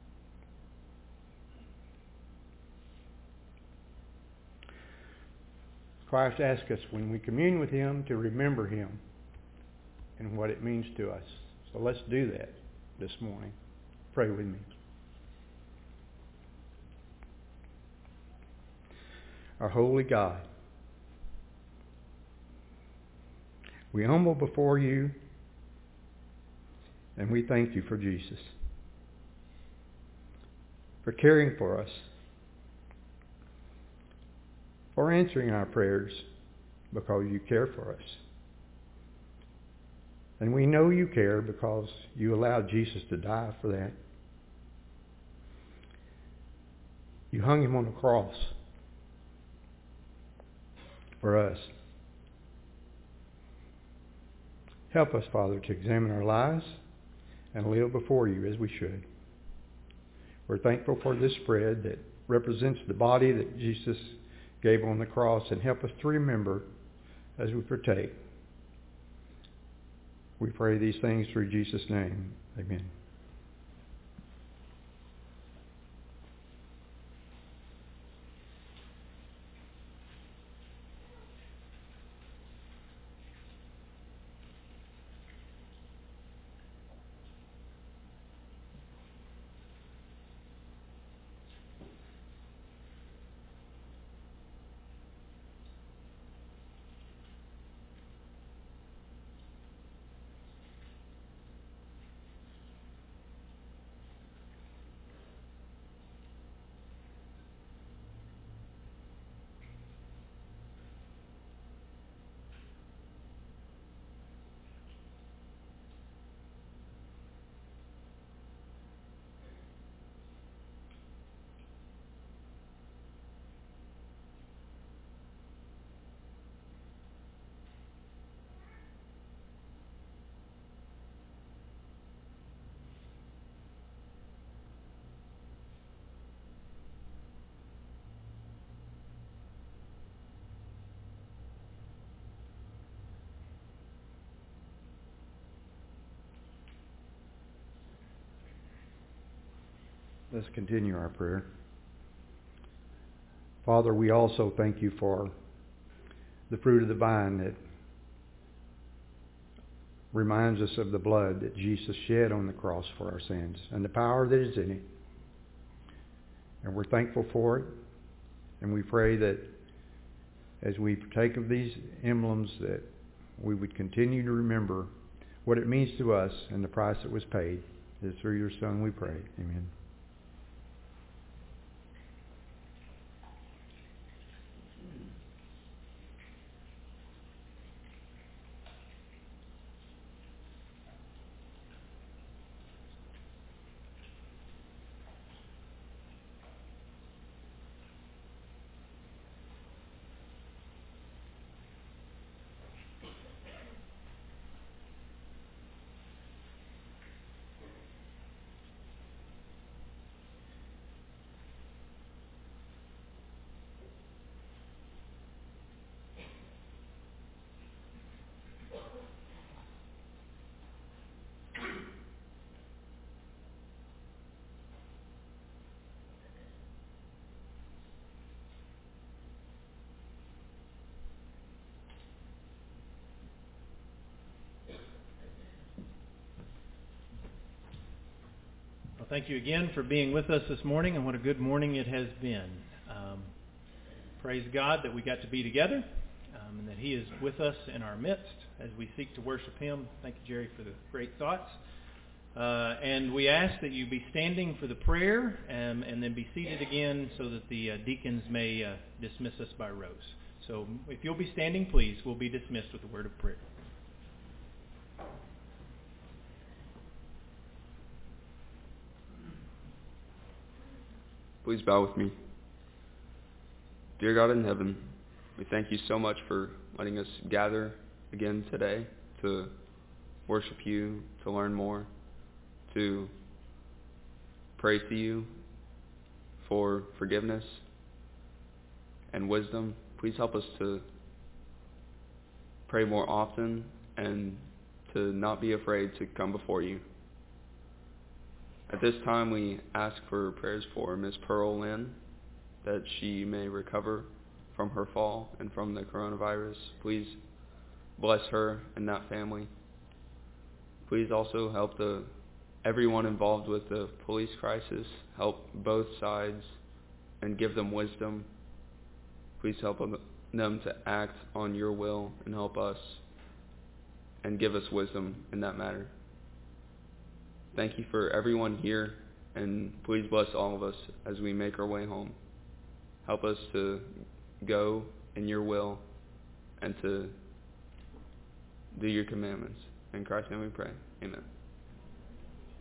Speaker 6: Christ asks us when we commune with him to remember him and what it means to us. So let's do that this morning. Pray with me. Our holy God, we humble before you and we thank you for Jesus, for caring for us, for answering our prayers because you care for us. And we know you care because you allowed Jesus to die for that. You hung him on the cross for us. Help us, Father, to examine our lives and live before you as we should. We're thankful for this bread that represents the body that Jesus gave on the cross, and help us to remember as we partake. We pray these things through Jesus' name. Amen. Let's continue our prayer. Father, we also thank you for the fruit of the vine that reminds us of the blood that Jesus shed on the cross for our sins and the power that is in it. And we're thankful for it. And we pray that as we partake of these emblems, that we would continue to remember what it means to us and the price that was paid. It is through your Son we pray. Amen.
Speaker 1: Thank you again for being with us this morning, and what a good morning it has been. Um, praise God that we got to be together, um, and that He is with us in our midst as we seek to worship Him. Thank you, Jerry, for the great thoughts. Uh, and we ask that you be standing for the prayer, um, and then be seated again so that the uh, deacons may uh, dismiss us by rows. So if you'll be standing, please, we'll be dismissed with a word of prayer.
Speaker 7: Please bow with me. Dear God in heaven, we thank you so much for letting us gather again today to worship you, to learn more, to pray to you for forgiveness and wisdom. Please help us to pray more often and to not be afraid to come before you. At this time, we ask for prayers for Miss Pearl Lynn, that she may recover from her fall and from the coronavirus. Please bless her and that family. Please also help the everyone involved with the police crisis, help both sides and give them wisdom. Please help them to act on your will and help us and give us wisdom in that matter. Thank you for everyone here, and please bless all of us as we make our way home. Help us to go in your will and to do your commandments. In Christ's name we pray. Amen.